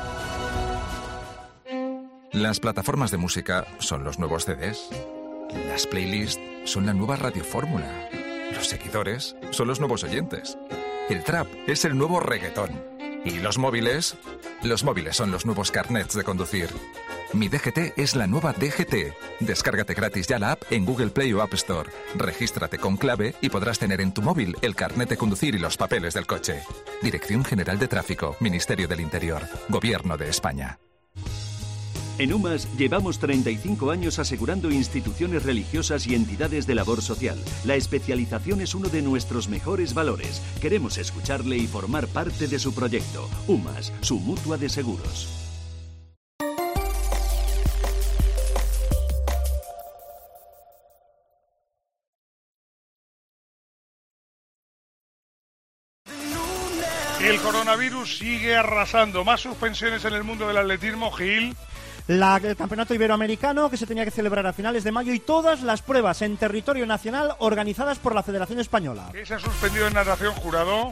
Las plataformas de música son los nuevos C Ds. Las playlists son la nueva radiofórmula. Los seguidores son los nuevos oyentes. El trap es el nuevo reggaetón. ¿Y los móviles? Los móviles son los nuevos carnets de conducir. Mi D G T es la nueva D G T. Descárgate gratis ya la app en Google Play o App Store. Regístrate con clave y podrás tener en tu móvil el carnet de conducir y los papeles del coche. Dirección General de Tráfico, Ministerio del Interior, Gobierno de España. En UMAS llevamos treinta y cinco años asegurando instituciones religiosas y entidades de labor social. La especialización es uno de nuestros mejores valores. Queremos escucharle y formar parte de su proyecto. UMAS, su mutua de seguros. El coronavirus sigue arrasando. Más suspensiones en el mundo del atletismo, Gil. La, el campeonato iberoamericano que se tenía que celebrar a finales de mayo y todas las pruebas en territorio nacional organizadas por la Federación Española. ¿Qué se ha suspendido en natación, Jurado?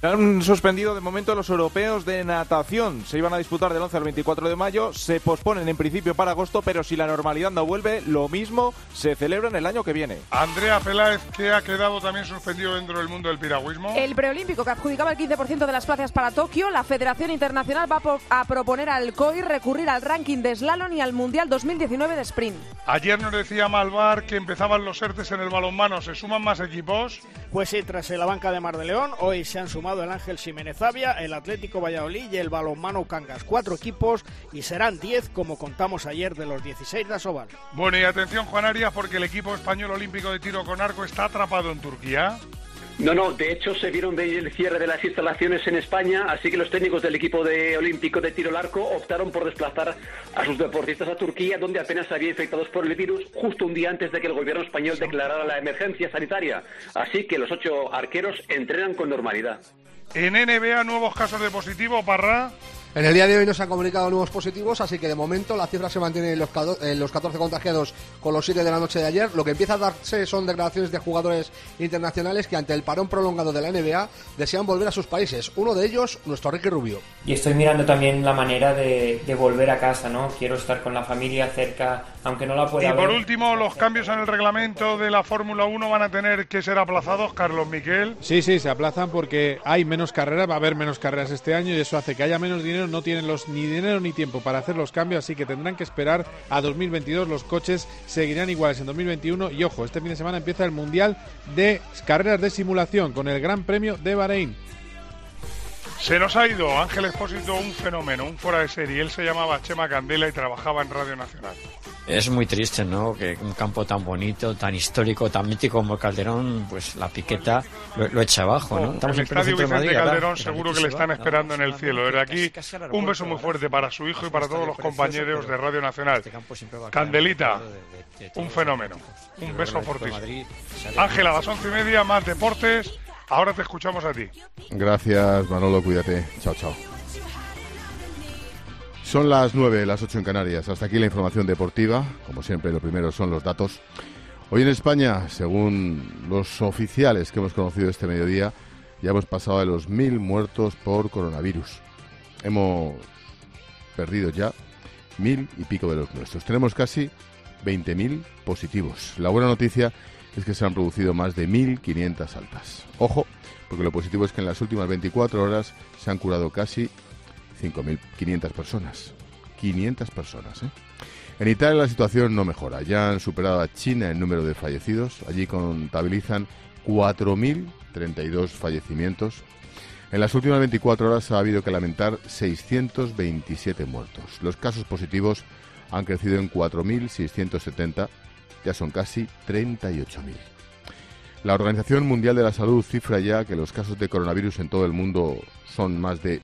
Han suspendido de momento los europeos de natación. Se iban a disputar del once al veinticuatro de mayo. Se posponen en principio para agosto, pero si la normalidad no vuelve, lo mismo se celebran el año que viene. Andrea Peláez, que ha quedado también suspendido dentro del mundo del piragüismo. El preolímpico que adjudicaba el quince por ciento de las plazas para Tokio, la Federación Internacional va a proponer al C O I recurrir al ranking de slalom y al Mundial dos mil diecinueve de sprint. Ayer nos decía Malvar que empezaban los ERTES en el balonmano. ¿Se suman más equipos? Pues sí, tras la banca de Mar de León, hoy se han sumado el Ángel Ximénez Avia, el Atlético Valladolid y el balonmano Cangas. Cuatro equipos y serán diez, como contamos ayer, de los dieciséis de Asobal. Bueno, y atención, Juan Arias, porque el equipo español olímpico de tiro con arco está atrapado en Turquía. No, no, de hecho se vieron de el cierre de las instalaciones en España, así que los técnicos del equipo de olímpico de tiro al arco optaron por desplazar a sus deportistas a Turquía, donde apenas había infectados por el virus, justo un día antes de que el gobierno español declarara la emergencia sanitaria. Así que los ocho arqueros entrenan con normalidad. En N B A, nuevos casos de positivo, Parra. En el día de hoy no se han comunicado nuevos positivos, así que de momento la cifra se mantiene en los, en los catorce contagiados con los siete de la noche de ayer. Lo que empieza a darse son declaraciones de jugadores internacionales que ante el parón prolongado de la N B A desean volver a sus países. Uno de ellos, nuestro Ricky Rubio. Y estoy mirando también la manera de, de volver a casa, ¿no? Quiero estar con la familia cerca, aunque no la pueda ver. Y por último, los cambios en el reglamento de la Fórmula uno van a tener que ser aplazados, Carlos Miquel. Sí, sí, se aplazan porque hay menos carreras, va a haber menos carreras este año y eso hace que haya menos dinero. No tienen los ni dinero ni tiempo para hacer los cambios, así que tendrán que esperar a dos mil veintidós. Los coches seguirán iguales en dos mil veintiuno y ojo, este fin de semana empieza el Mundial de Carreras de Simulación con el Gran Premio de Bahrein. Se nos ha ido Ángel Expósito, un fenómeno, un fuera de serie. Él se llamaba Chema Candela y trabajaba en Radio Nacional. Es muy triste, ¿no? Que un campo tan bonito, tan histórico, tan mítico como Calderón, pues la piqueta lo, lo echa abajo, ¿no? Estamos el Estadio Vicente Madrid, Calderón seguro que le están esperando en el cielo. Desde aquí, un beso muy fuerte para su hijo y para todos los compañeros de Radio Nacional. Candelita, un fenómeno. Un beso fortísimo. Ángel, a las once y media, más deportes. Ahora te escuchamos a ti. Gracias, Manolo, cuídate. Chao, chao. Son las nueve, las ocho en Canarias. Hasta aquí la información deportiva. Como siempre, lo primero son los datos. Hoy en España, según los oficiales que hemos conocido este mediodía, ya hemos pasado de los mil muertos por coronavirus. Hemos perdido ya mil y pico de los nuestros. Tenemos casi veinte mil positivos. La buena noticia es que se han producido más de mil quinientas altas. Ojo, porque lo positivo es que en las últimas veinticuatro horas se han curado casi cinco mil quinientas personas. quinientas personas, ¿eh? En Italia la situación no mejora. Ya han superado a China en número de fallecidos. Allí contabilizan cuatro mil treinta y dos fallecimientos. En las últimas veinticuatro horas ha habido que lamentar seiscientos veintisiete muertos. Los casos positivos han crecido en cuatro mil seiscientos setenta. Ya son casi treinta y ocho mil. La Organización Mundial de la Salud cifra ya que los casos de coronavirus en todo el mundo son más de